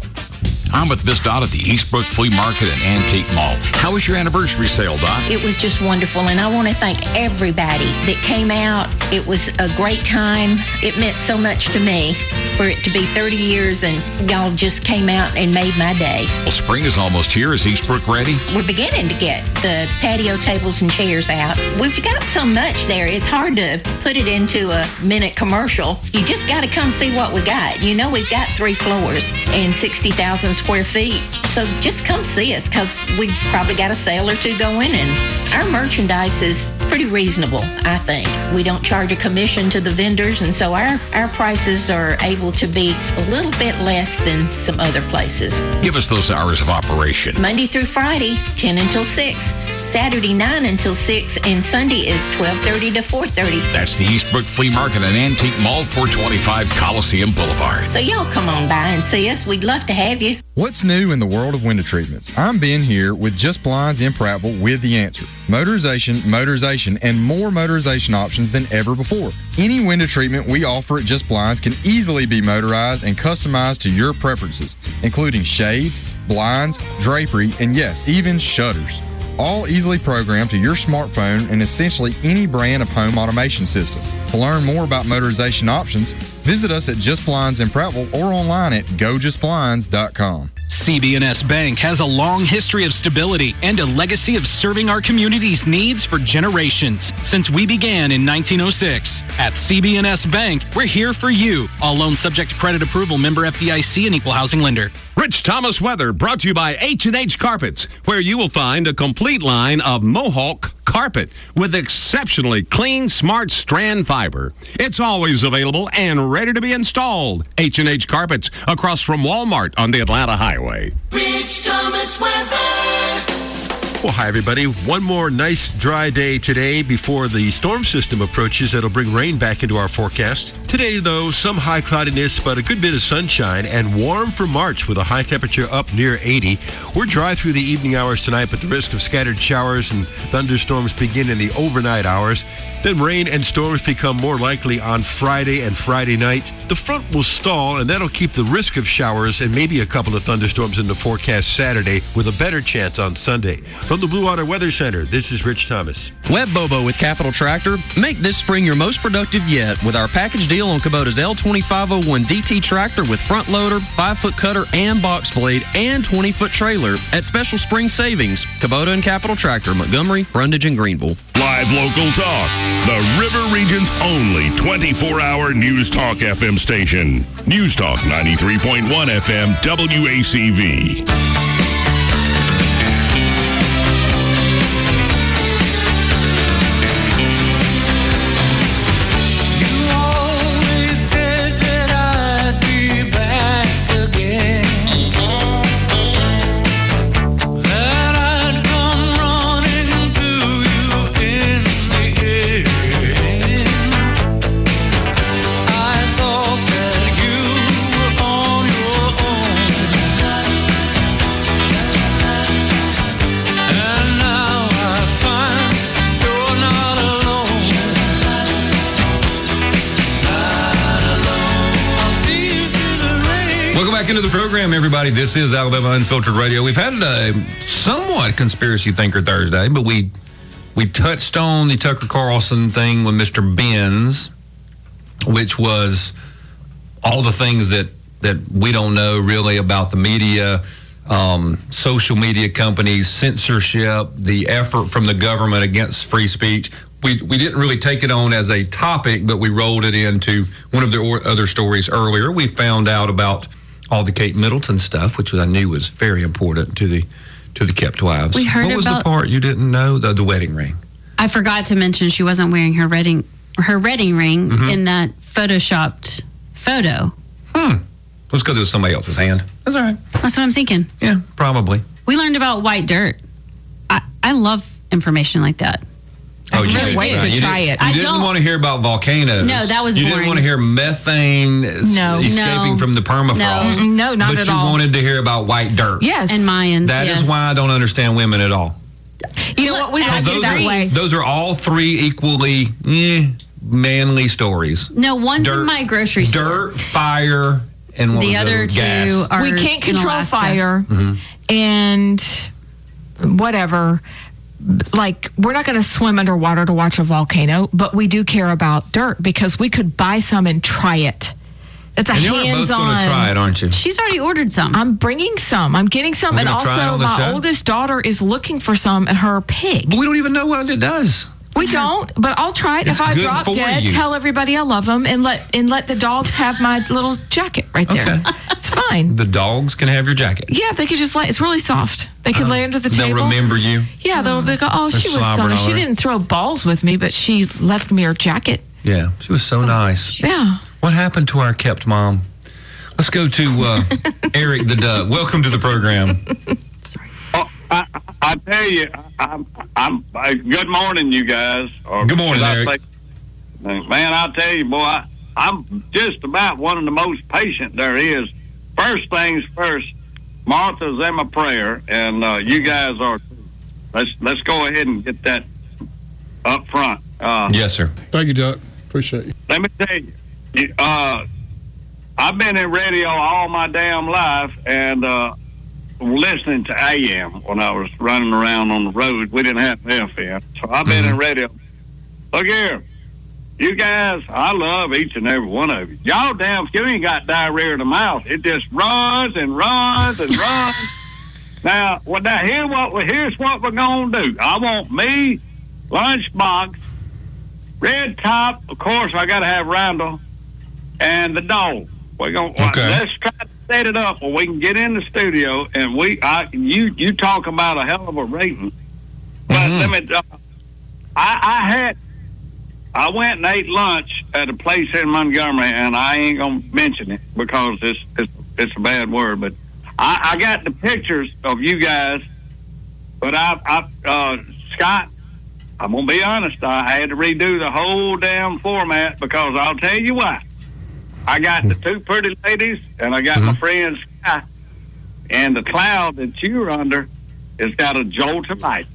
I'm with Miss Dot at the Eastbrook Flea Market and Antique Mall. How was your anniversary sale, Dot?
It was just wonderful, and I want to thank everybody that came out. It was a great time. It meant so much to me for it to be thirty years, and y'all just came out and made my day.
Well, spring is almost here. Is Eastbrook ready?
We're beginning to get the patio tables and chairs out. We've got so much there. It's hard to put it into a minute commercial. You just got to come see what we got. You know, we've got three floors and sixty thousand square feet. So just come see us, because we probably got a sale or two going, and our merchandise is pretty reasonable, I think. We don't charge a commission to the vendors, and so our, our prices are able to be a little bit less than some other places.
Give us those hours of operation.
Monday through Friday, ten until six. Saturday, nine until six, and Sunday is twelve thirty to four thirty.
That's the Eastbrook Flea Market and Antique Mall, four twenty-five Coliseum Boulevard.
So y'all come on by and see us. We'd love to have you.
What's new in the world of window treatments? I'm Ben here with Just Blinds in Prattville with the answer. Motorization, motorization, and more motorization options than ever before. Any window treatment we offer at Just Blinds can easily be motorized and customized to your preferences, including shades, blinds, drapery, and yes, even shutters. All easily programmed to your smartphone and essentially any brand of home automation system. To learn more about motorization options, visit us at Just Blinds in Prattville or online at go just blinds dot com.
C B and S Bank has a long history of stability and a legacy of serving our community's needs for generations since we began in nineteen oh six. At C B and S Bank, we're here for you. All loans subject to credit approval, member F D I C and equal housing lender.
Rich Thomas Weather, brought to you by H and H Carpets, where you will find a complete line of Mohawk carpet with exceptionally clean, smart strand fiber. It's always available and ready to be installed. H and H Carpets, across from Walmart on the Atlanta Highway.
Rich Thomas Weather.
Well, hi, everybody. One more nice dry day today before the storm system approaches that'll bring rain back into our forecast. Today, though, some high cloudiness, but a good bit of sunshine and warm for March with a high temperature up near eighty. We're dry through the evening hours tonight, but the risk of scattered showers and thunderstorms begin in the overnight hours. Then rain and storms become more likely on Friday and Friday night. The front will stall, and that'll keep the risk of showers and maybe a couple of thunderstorms in the forecast Saturday with a better chance on Sunday. From the Blue Water Weather Center, this is Rich Thomas.
Web Bobo with Capital Tractor. Make this spring your most productive yet with our package deal on Kubota's L twenty-five oh one D T tractor with front loader, five foot cutter and box blade, and twenty foot trailer at special spring savings. Kubota and Capital Tractor, Montgomery, Brundage, and Greenville.
Live local talk. The River Region's only twenty-four hour News Talk F M station. News Talk ninety-three point one F M W A C V.
back into the program, everybody. This is Alabama Unfiltered Radio. We've had a somewhat conspiracy thinker Thursday, but we we touched on the Tucker Carlson thing with Mister Benz, which was all the things that, that we don't know really about the media, um, social media companies, censorship, the effort from the government against free speech. We we didn't really take it on as a topic, but we rolled it into one of the or, other stories earlier. We found out about all the Kate Middleton stuff, which I knew was very important to the to the kept wives.
We heard
what was
about-
the part you didn't know? The, the wedding ring.
I forgot to mention she wasn't wearing her wedding her wedding ring
Mhm.
in that photoshopped photo.
Hmm. Let's go to somebody else's hand. That's all right.
That's what I'm thinking.
Yeah, probably.
We learned about white dirt. I, I love information like that.
Oh,
I
you
really
did.
do.
You didn't- You
I
didn't
don't-
want to hear about volcanoes.
No, that was
You
boring.
didn't want to hear methane
No.
escaping
No.
from the permafrost.
No. Mm-mm, no, not
but
at
you
all.
wanted to hear about white dirt.
Yes.
And Mayans.
That is
yes.
why I don't understand women at all.
You know what? We like it
Those
that
are,
way.
those are all three equally eh, manly stories.
No, one's
Dirt-
in my grocery store.
Dirt, fire, and what
The
was
other
the
two
gas.
are
we can't
in
control
Alaska.
fire
Mhm.
and whatever. Like, we're not going to swim underwater to watch a volcano, but we do care about dirt because we could buy some and try it. It's a
And you're both
hands-on.
going to try it, aren't you?
She's already ordered some.
I'm bringing some. I'm getting some,
We're
and
gonna try it
also
on the
my
show?
oldest daughter is looking for some at her pig.
But we don't even know what it does.
We don't, but I'll try it.
It's
if I
good
drop
for
dead,
you.
tell everybody I love them, and let and let the dogs have my little jacket right there.
Okay.
It's fine.
The dogs can have your jacket.
Yeah, they could just lay. It's really soft. They could lay under the
They'll
table.
remember you.
Yeah, they'll be go, oh,
They're
she was so
slobbering
nice.
all
She
over.
didn't throw balls with me, but she left me her jacket.
Yeah, she was so nice.
Yeah.
What happened to our kept mom? Let's go to uh, Eric the Duck. Welcome to the program.
I, I tell you, I'm, I'm, uh, good morning, you guys. Or
Good morning,
should I
Eric.
say- man, I tell you, boy, I, I'm just about one of the most patient there is. First things first, Martha's in my prayer, and uh, you guys are. Let's let's go ahead and get that up front. Uh,
yes, sir.
Thank you, Doc. Appreciate you.
Let me tell you, you- uh, I've been in radio all my damn life, and uh, listening to A M when I was running around on the road. We didn't have F M, so I've been in radio. Look here, you guys, I love each and every one of you. Y'all damn, you ain't got diarrhea in the mouth. It just runs and runs and runs. Now, well, now here what we here's what we're gonna do. I want me, Lunchbox, Red Top. Of course, I got to have Randall and the dog. We're gonna
Okay.
let's try to set it up where we can get in the studio and we. I you you talk about a hell of a rating, but let me. Uh, I I had. I went and ate lunch at a place in Montgomery, and I ain't gonna mention it because it's it's, it's a bad word. But I, I got the pictures of you guys. But I, I uh, Scott, I'm gonna be honest. I had to redo the whole damn format because I'll tell you why. I got the two pretty ladies, and I got my friend Sky, and the cloud that you're under has got a jolt of light.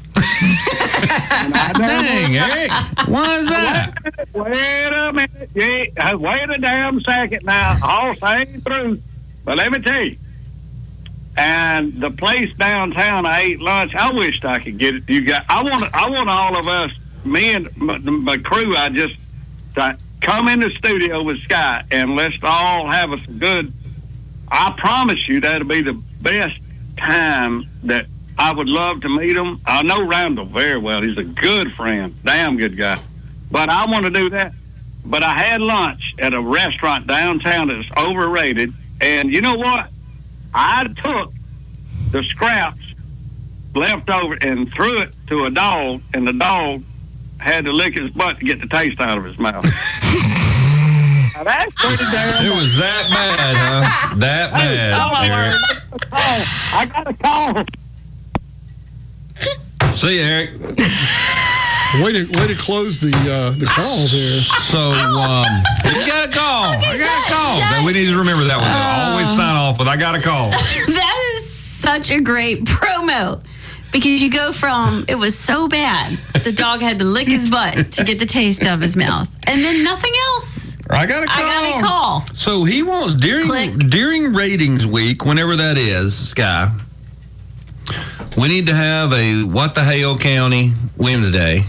Dang, Eric. Why is that?
Wait a minute. Yeah, wait a damn second now. All ain't through. But let me tell you. And the place downtown, I ate lunch. I wished I could get it. You got. I want. I want all of us, me and my, my crew. I just to come in the studio with Scott, and let's all have us a good. I promise you that'll be the best time that I would love to meet him. I know Randall very well. He's a good friend, damn good guy. But I want to do that. But I had lunch at a restaurant downtown that's overrated, and you know what? I took the scraps left over and threw it to a dog, and the dog had to lick his butt to get the taste out of his mouth. Now, that's pretty damn.
It was that bad, huh? That bad, Eric.
I got a call.
See you, Eric.
Way to way to close the uh, the call there.
So, um, you got a call. I got a call. That, we need to remember that one.
Uh,
Always sign off with "I got a call."
That is such a great promo because you go from it was so bad the dog had to lick his butt to get the taste of his mouth, and then nothing else.
I got a call.
I got a call.
So he wants during
Click.
during ratings week, whenever that is, Sky. We need to have a What the Hell County Wednesday,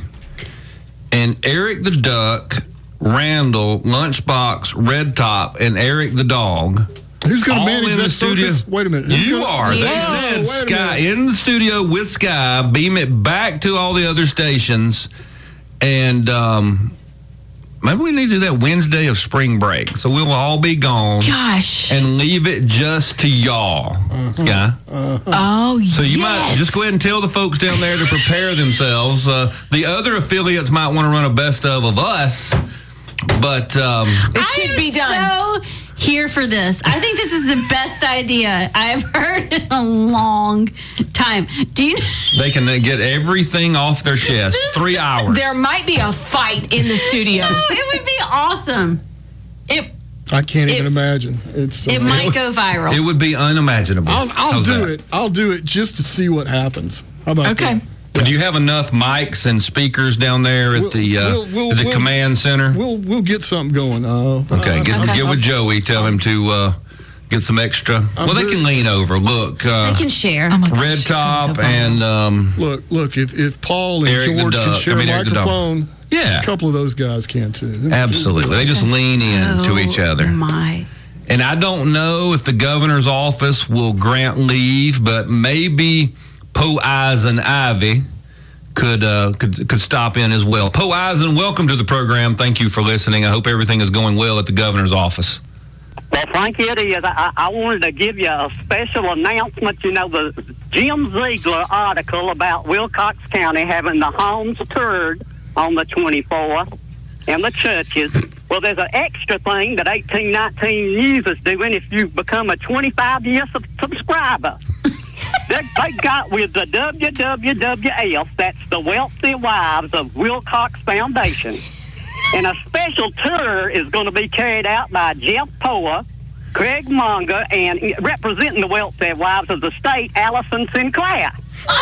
and Eric the Duck, Randall, Lunchbox, Red Top, and Eric the Dog.
Who's going to
all
manage
in
that
the studio?
circus? Wait a minute. Who's
You
gonna-
are.
Yeah.
They
Oh,
said
wait a
Sky
minute.
in the studio with Sky, beam it back to all the other stations, and um, maybe we need to do that Wednesday of spring break. So we'll all be gone.
Gosh.
And leave it just to y'all, Sky.
Oh,
So you
yes.
might just go ahead and tell the folks down there to prepare themselves. Uh, the other affiliates might want to run a best of of us, but um,
It should
I'm
be done.
so here for this. I think this is the best idea I've heard in a long time. Do you?
they can get everything off their chest. Three hours.
There might be a fight in the studio.
No, it would be awesome. It
I can't
It-
even imagine. It's.
it
uh,
might go viral.
It would be unimaginable.
I'll, I'll
How's
do
that?
it. I'll do it just to see what happens. How about
Okay.
that?
But do you have enough mics and speakers down there at
We'll-
the uh,
we'll- we'll-
at the
we'll-
command center?
We'll we'll get something going. Uh,
Okay,
uh,
get,
I'm-
get with Joey. Tell him to uh, get some extra. well, they
very-
can lean over. Look, uh,
they can share.
Oh my gosh,
Red
it's gonna
Top
go viral.
and um,
Look, look. If, if Paul and
Eric the
George can
Duck-
share
I mean,
a
Eric the Dog.
microphone,
Yeah.
a couple of those guys can too.
absolutely, they just lean in to each other.
Oh my.
And I don't know if the governor's office will grant leave, but maybe Po Eisen Ivy could uh, could could stop in as well. Po Eisen, welcome to the program. Thank you for listening. I hope everything is going well at the governor's office.
Well, Frank, it is. I, I wanted to give you a special announcement. You know, the Jim Ziegler article about Wilcox County having the homes toured on the twenty-fourth and the churches. Well, there's an extra thing that eighteen nineteen News is doing if you become a twenty-five year sub- subscriber. they, they got with the W W W F, that's the Wealthy Wives of Wilcox Foundation. And a special tour is going to be carried out by Jeff Poa, Craig Munger, and representing the Wealthy Wives of the state, Allison Sinclair.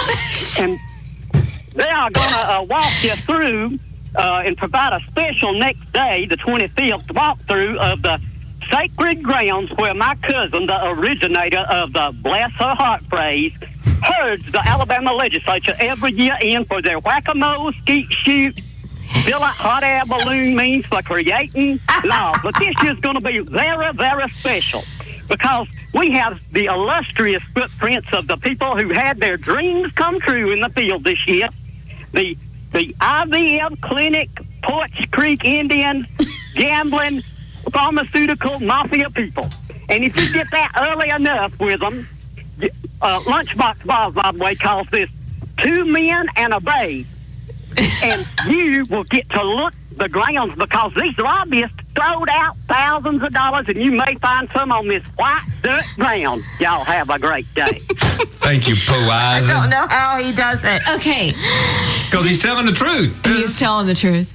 And they are going to uh, walk you through uh, and provide a special next day, the twenty-fifth, walkthrough of the sacred grounds where my cousin, the originator of the Bless Her Heart phrase, herds the Alabama legislature every year in for their whack-a-mole, skeet shoot, fill out hot air balloon means for creating laws. But this year's going to be very, very special because we have the illustrious footprints of the people who had their dreams come true in the field this year. The the I V F clinic, Porch Creek Indians, gambling, pharmaceutical mafia people. And if you get that early enough with them, uh, Lunchbox Bob, by the way, calls this two men and a babe. And you will get to look the grounds because these lobbyists throwed out thousands of dollars, and you may find some on this white dirt ground. Y'all have a great day.
Thank you, Po Eisen.
I don't know how he does it.
Okay.
Because he's telling the truth.
He is telling the truth.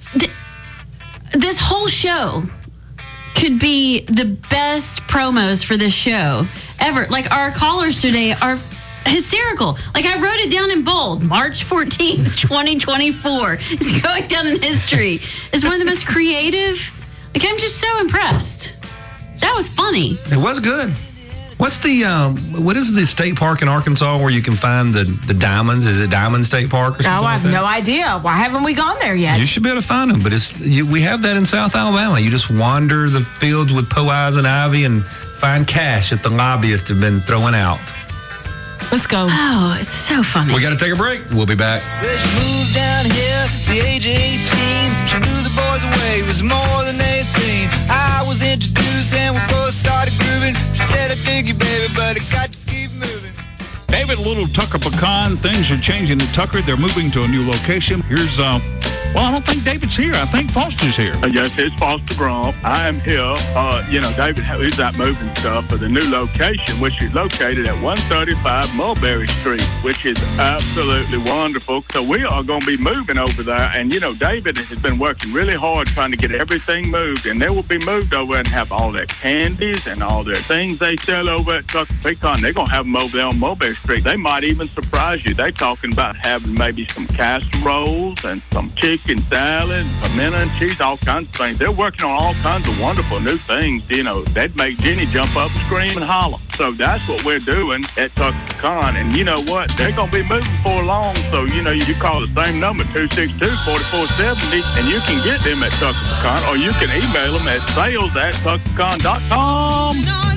This whole show could be the best promos for this show ever. Like, our callers today are hysterical. Like, I wrote it down in bold. March fourteenth, twenty twenty-four. It's going down in history. It's one of the most creative. Like, I'm just so impressed. That was funny.
It was good. What's the um, what is the state park in Arkansas where you can find the, the diamonds? Is it Diamond State Park or something?
Oh, I
like
have
that?
no idea. Why haven't we gone there yet?
You should be able to find them, but it's you, we have that in South Alabama. You just wander the fields with Po Eisen Ivy and find cash that the lobbyists have been throwing out.
Let's go.
Oh, it's so funny.
We got to take a break. We'll be back.
She moved down here at the age of eighteen. She knew the boys away was more than they'd seen. I was introduced and we both started grooving. She said, I dig you, baby, but I got to keep moving.
David, Little Tucker Pecan, things are changing at Tucker. They're moving to a new location. Here's, uh, well, I don't think David's here. I think Foster's here.
Uh, yes, it's Foster Grom. I am here. Uh, you know, David is out moving stuff for the new location, which is located at one thirty-five Mulberry Street, which is absolutely wonderful. So we are going to be moving over there. And, you know, David has been working really hard trying to get everything moved. And they will be moved over and have all their candies and all their things they sell over at Tucker Pecan. They're going to have them over there on Mulberry Street. They might even surprise you. They're talking about having maybe some casseroles and some chicken making salad, pimento and cheese, all kinds of things. They're working on all kinds of wonderful new things. You know, that'd make Jenny jump up, scream, and holler. So that's what we're doing at Tucker Pecan. And you know what? They're going to be moving for long. So, you know, you call the same number, two six two, four four seven zero, and you can get them at Tucker Pecan, or you can email them at sales at tucker pecan dot com.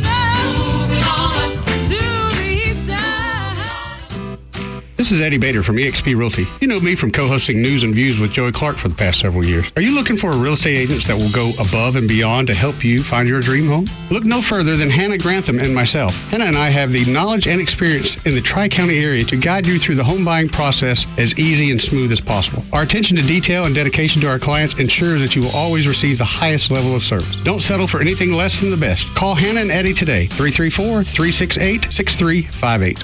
This is Eddie Bader from eXp Realty. You know me from co-hosting News and Views with Joey Clark for the past several years. Are you looking for a real estate agent that will go above and beyond to help you find your dream home? Look no further than Hannah Grantham and myself. Hannah and I have the knowledge and experience in the Tri-County area to guide you through the home buying process as easy and smooth as possible. Our attention to detail and dedication to our clients ensures that you will always receive the highest level of service. Don't settle for anything less than the best. Call Hannah and Eddie today, three three four, three six eight, six three five eight.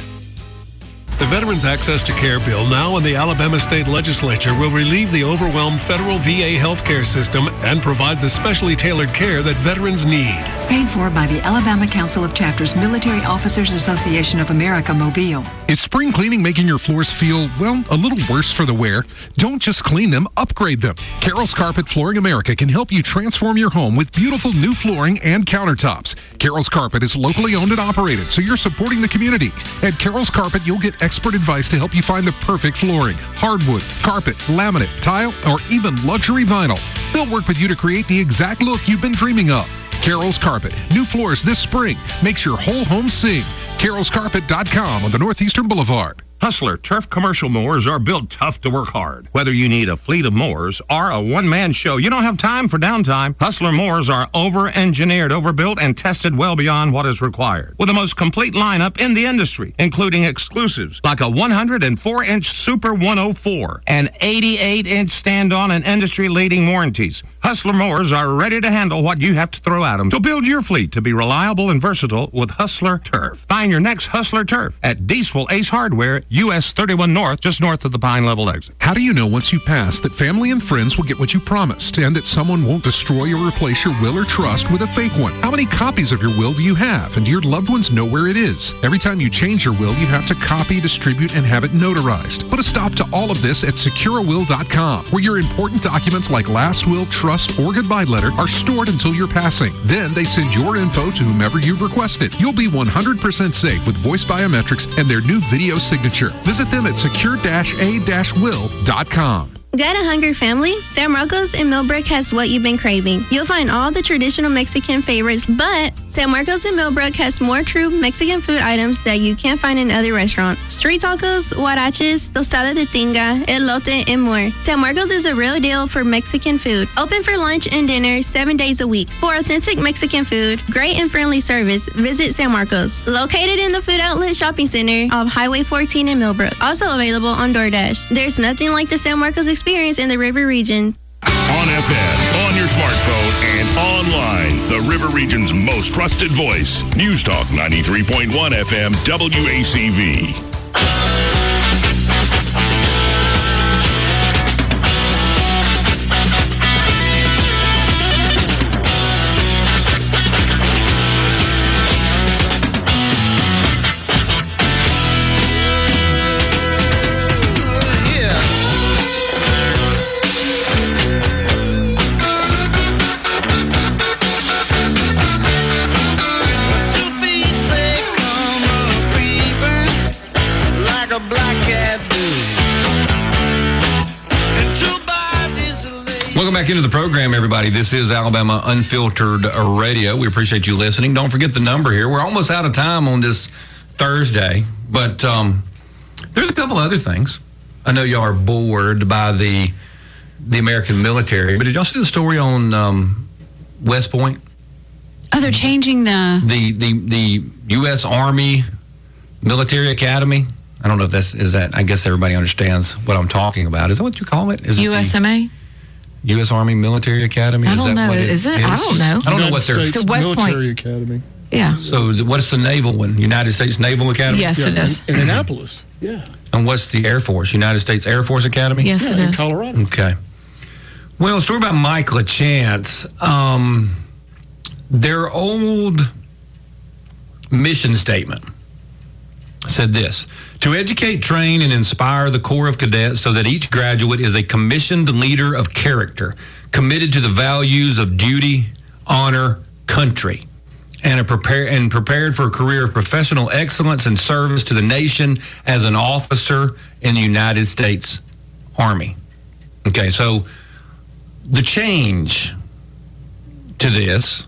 The Veterans Access to Care bill now in the Alabama State Legislature will relieve the overwhelmed federal V A healthcare system and provide the specially tailored care that veterans need.
Paid for by the Alabama Council of Chapters Military Officers Association of America, Mobile.
Is spring cleaning making your floors feel, well, a little worse for the wear? Don't just clean them, upgrade them. Carroll's Carpet Flooring America can help you transform your home with beautiful new flooring and countertops. Carroll's Carpet is locally owned and operated, so you're supporting the community. At Carroll's Carpet, you'll get expert advice to help you find the perfect flooring, hardwood, carpet, laminate, tile, or even luxury vinyl. They'll work with you to create the exact look you've been dreaming of. Carroll's Carpet. New floors this spring. Makes your whole home sing. carrolls carpet dot com on the Northeastern Boulevard.
Hustler Turf commercial mowers are built tough to work hard. Whether you need a fleet of mowers or a one-man show, you don't have time for downtime. Hustler mowers are over-engineered, overbuilt, and tested well beyond what is required. With the most complete lineup in the industry, including exclusives like a one hundred four inch Super one oh four and eighty-eight inch stand-on and industry-leading warranties. Hustler mowers are ready to handle what you have to throw at them. So build your fleet to be reliable and versatile with Hustler Turf. Find your next Hustler Turf at Diesel Ace Hardware, U S thirty-one North, just north of the Pine Level exit.
How do you know once you pass that family and friends will get what you promised and that someone won't destroy or replace your will or trust with a fake one? How many copies of your will do you have, and do your loved ones know where it is? Every time you change your will, you have to copy, distribute, and have it notarized. Put a stop to all of this at secure a will dot com, where your important documents like last will, trust, or goodbye letter are stored until your passing. Then they send your info to whomever you've requested. You'll be one hundred percent safe with voice biometrics and their new video signature. Visit them at secure a will dot com.
Got a hungry family? San Marcos in Millbrook has what you've been craving. You'll find all the traditional Mexican favorites, but San Marcos in Millbrook has more true Mexican food items that you can't find in other restaurants. Street tacos, huaraches, tostada de tinga, elote, and more. San Marcos is a real deal for Mexican food. Open for lunch and dinner seven days a week. For authentic Mexican food, great and friendly service, visit San Marcos. Located in the Food Outlet Shopping Center of Highway fourteen in Millbrook. Also available on DoorDash. There's nothing like the San Marcos experience in the River Region.
On F M, on your smartphone, and online. The River Region's most trusted voice. News Talk ninety-three point one F M W A C V.
Welcome back into the program, everybody. This is Alabama Unfiltered Radio. We appreciate you listening. Don't forget the number here. We're almost out of time on this Thursday, but um, there's a couple other things. I know y'all are bored by the the American military, but did y'all see the story on um, West Point?
Oh, they're changing the...
The, the the U S Army Military Academy. I don't know if that's, is that, I guess everybody understands what I'm talking about. Is that what you call it? Is
U S M A?
It U S Army Military Academy?
I
is
don't
that
know.
What it
is it? I don't know.
I don't know what they're...
States
West
Military
Point.
Academy.
Yeah.
So the- what's the naval one? United States Naval Academy?
Yes,
Yeah,
it is.
In, in Annapolis. Yeah.
And what's the Air Force? United States Air Force Academy?
Yes,
yeah,
it
in
is.
Colorado.
Okay. Well, a story about Mike LaChance. Um, their old mission statement said this: to educate, train, and inspire the Corps of Cadets so that each graduate is a commissioned leader of character, committed to the values of duty, honor, country, and a prepare and prepared for a career of professional excellence and service to the nation as an officer in the United States Army. Okay, so the change to this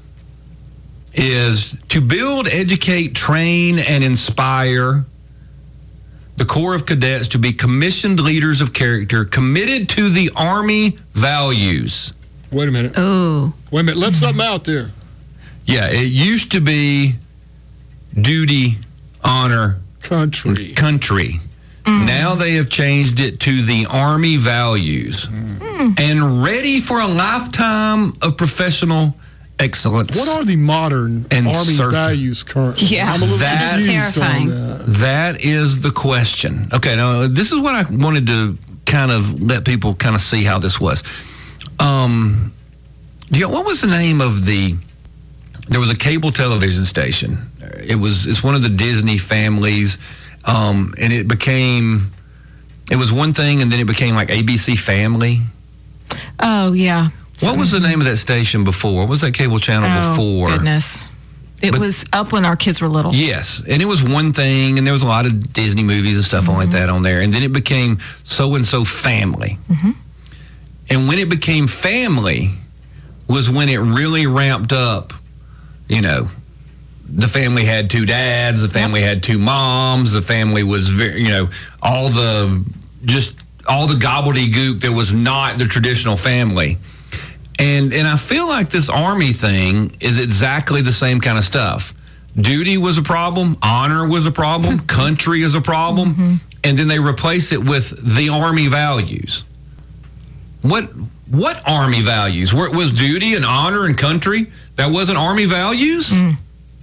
is to build, educate, train, and inspire the Corps of Cadets to be commissioned leaders of character, committed to the Army values.
Wait a minute.
Oh.
Wait a minute. Let something out there.
Yeah, it used to be duty, honor,
country.
Country. Mm. Now they have changed it to the Army values. Mm. And ready for a lifetime of professional excellence.
What are the modern
and
Army
surf-
values currently?
Yeah,
I'm a little
that is terrifying.
That.
that is the question. Okay, now this is what I wanted to kind of let people kind of see how this was. Um, you know, what was the name of the? There was a cable television station. It was it's one of the Disney families, um, and it became. It was one thing, and then it became like A B C Family.
Oh yeah.
What was the name of that station before? What was that cable channel
oh,
before?
Goodness. It
But-
was up when our kids were little.
Yes, and it was one thing, and there was a lot of Disney movies and stuff
Mm-hmm.
like that on there, and then it became so and so Family.
Mm-hmm.
And when it became Family, was when it really ramped up. You know, the family had two dads, the family had two moms, the family was very, you know, all the just all the gobbledygook that was not the traditional family. And and I feel like this Army thing is exactly the same kind of stuff. Duty was a problem, honor was a problem, country is a problem, mm-hmm. and then they replace it with the Army values. What what Army values? Where it was duty and honor and country? That wasn't Army values?
Mm.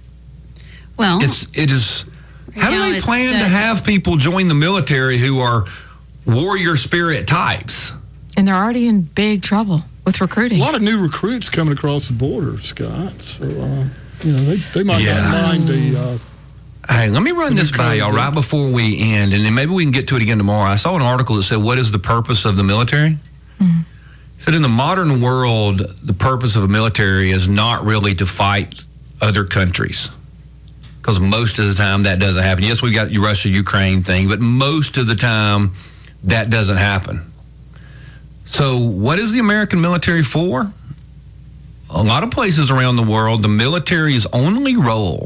Well,
it's it is. How
now
do they
it's
plan
the-
to have people join the military who are warrior spirit types?
And they're already in big trouble with recruiting.
A lot of new recruits coming across the border, Scott. So, uh, you know, they, they might
Yeah.
not mind the. Uh,
Hey, let me run this by y'all right before we end, and then maybe we can get to it again tomorrow. I saw an article that said, what is the purpose of the military?
Mm-hmm.
It said in the modern world, the purpose of a military is not really to fight other countries. Because most of the time that doesn't happen. Yes, we got the Russia-Ukraine thing, but most of the time that doesn't happen. So what is the American military for? A lot of places around the world, the military's only role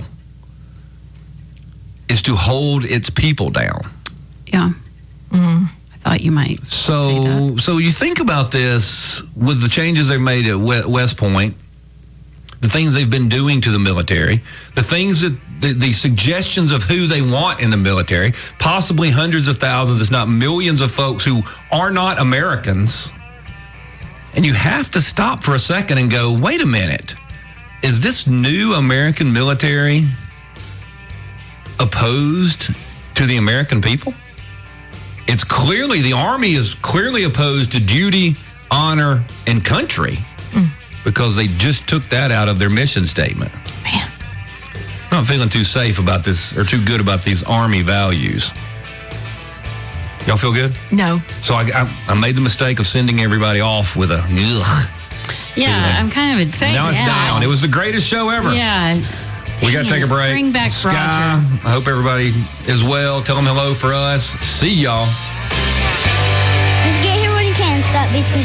is to hold its people down.
Yeah. Mm, I thought you might.
So, so you think about this with the changes they've made at We- West Point, the things they've been doing to the military, the things that the, the suggestions of who they want in the military, possibly hundreds of thousands, if not millions of folks who are not Americans. And you have to stop for a second and go, wait a minute, is this new American military opposed to the American people? It's clearly, the Army is clearly opposed to duty, honor, and country mm. because they just took that out of their mission statement.
Man.
I'm not feeling too safe about this or too good about these Army values. Y'all feel good?
No.
So I, I, I made the mistake of sending everybody off with a ugh.
Yeah, I'm kind of a thing.
Now it's down. It was the greatest show ever.
Yeah.
We got to take a break.
Bring back
Sky,
Roger.
I hope everybody is well. Tell them hello for us. See y'all.
Just get here when you can, Scott Beasley.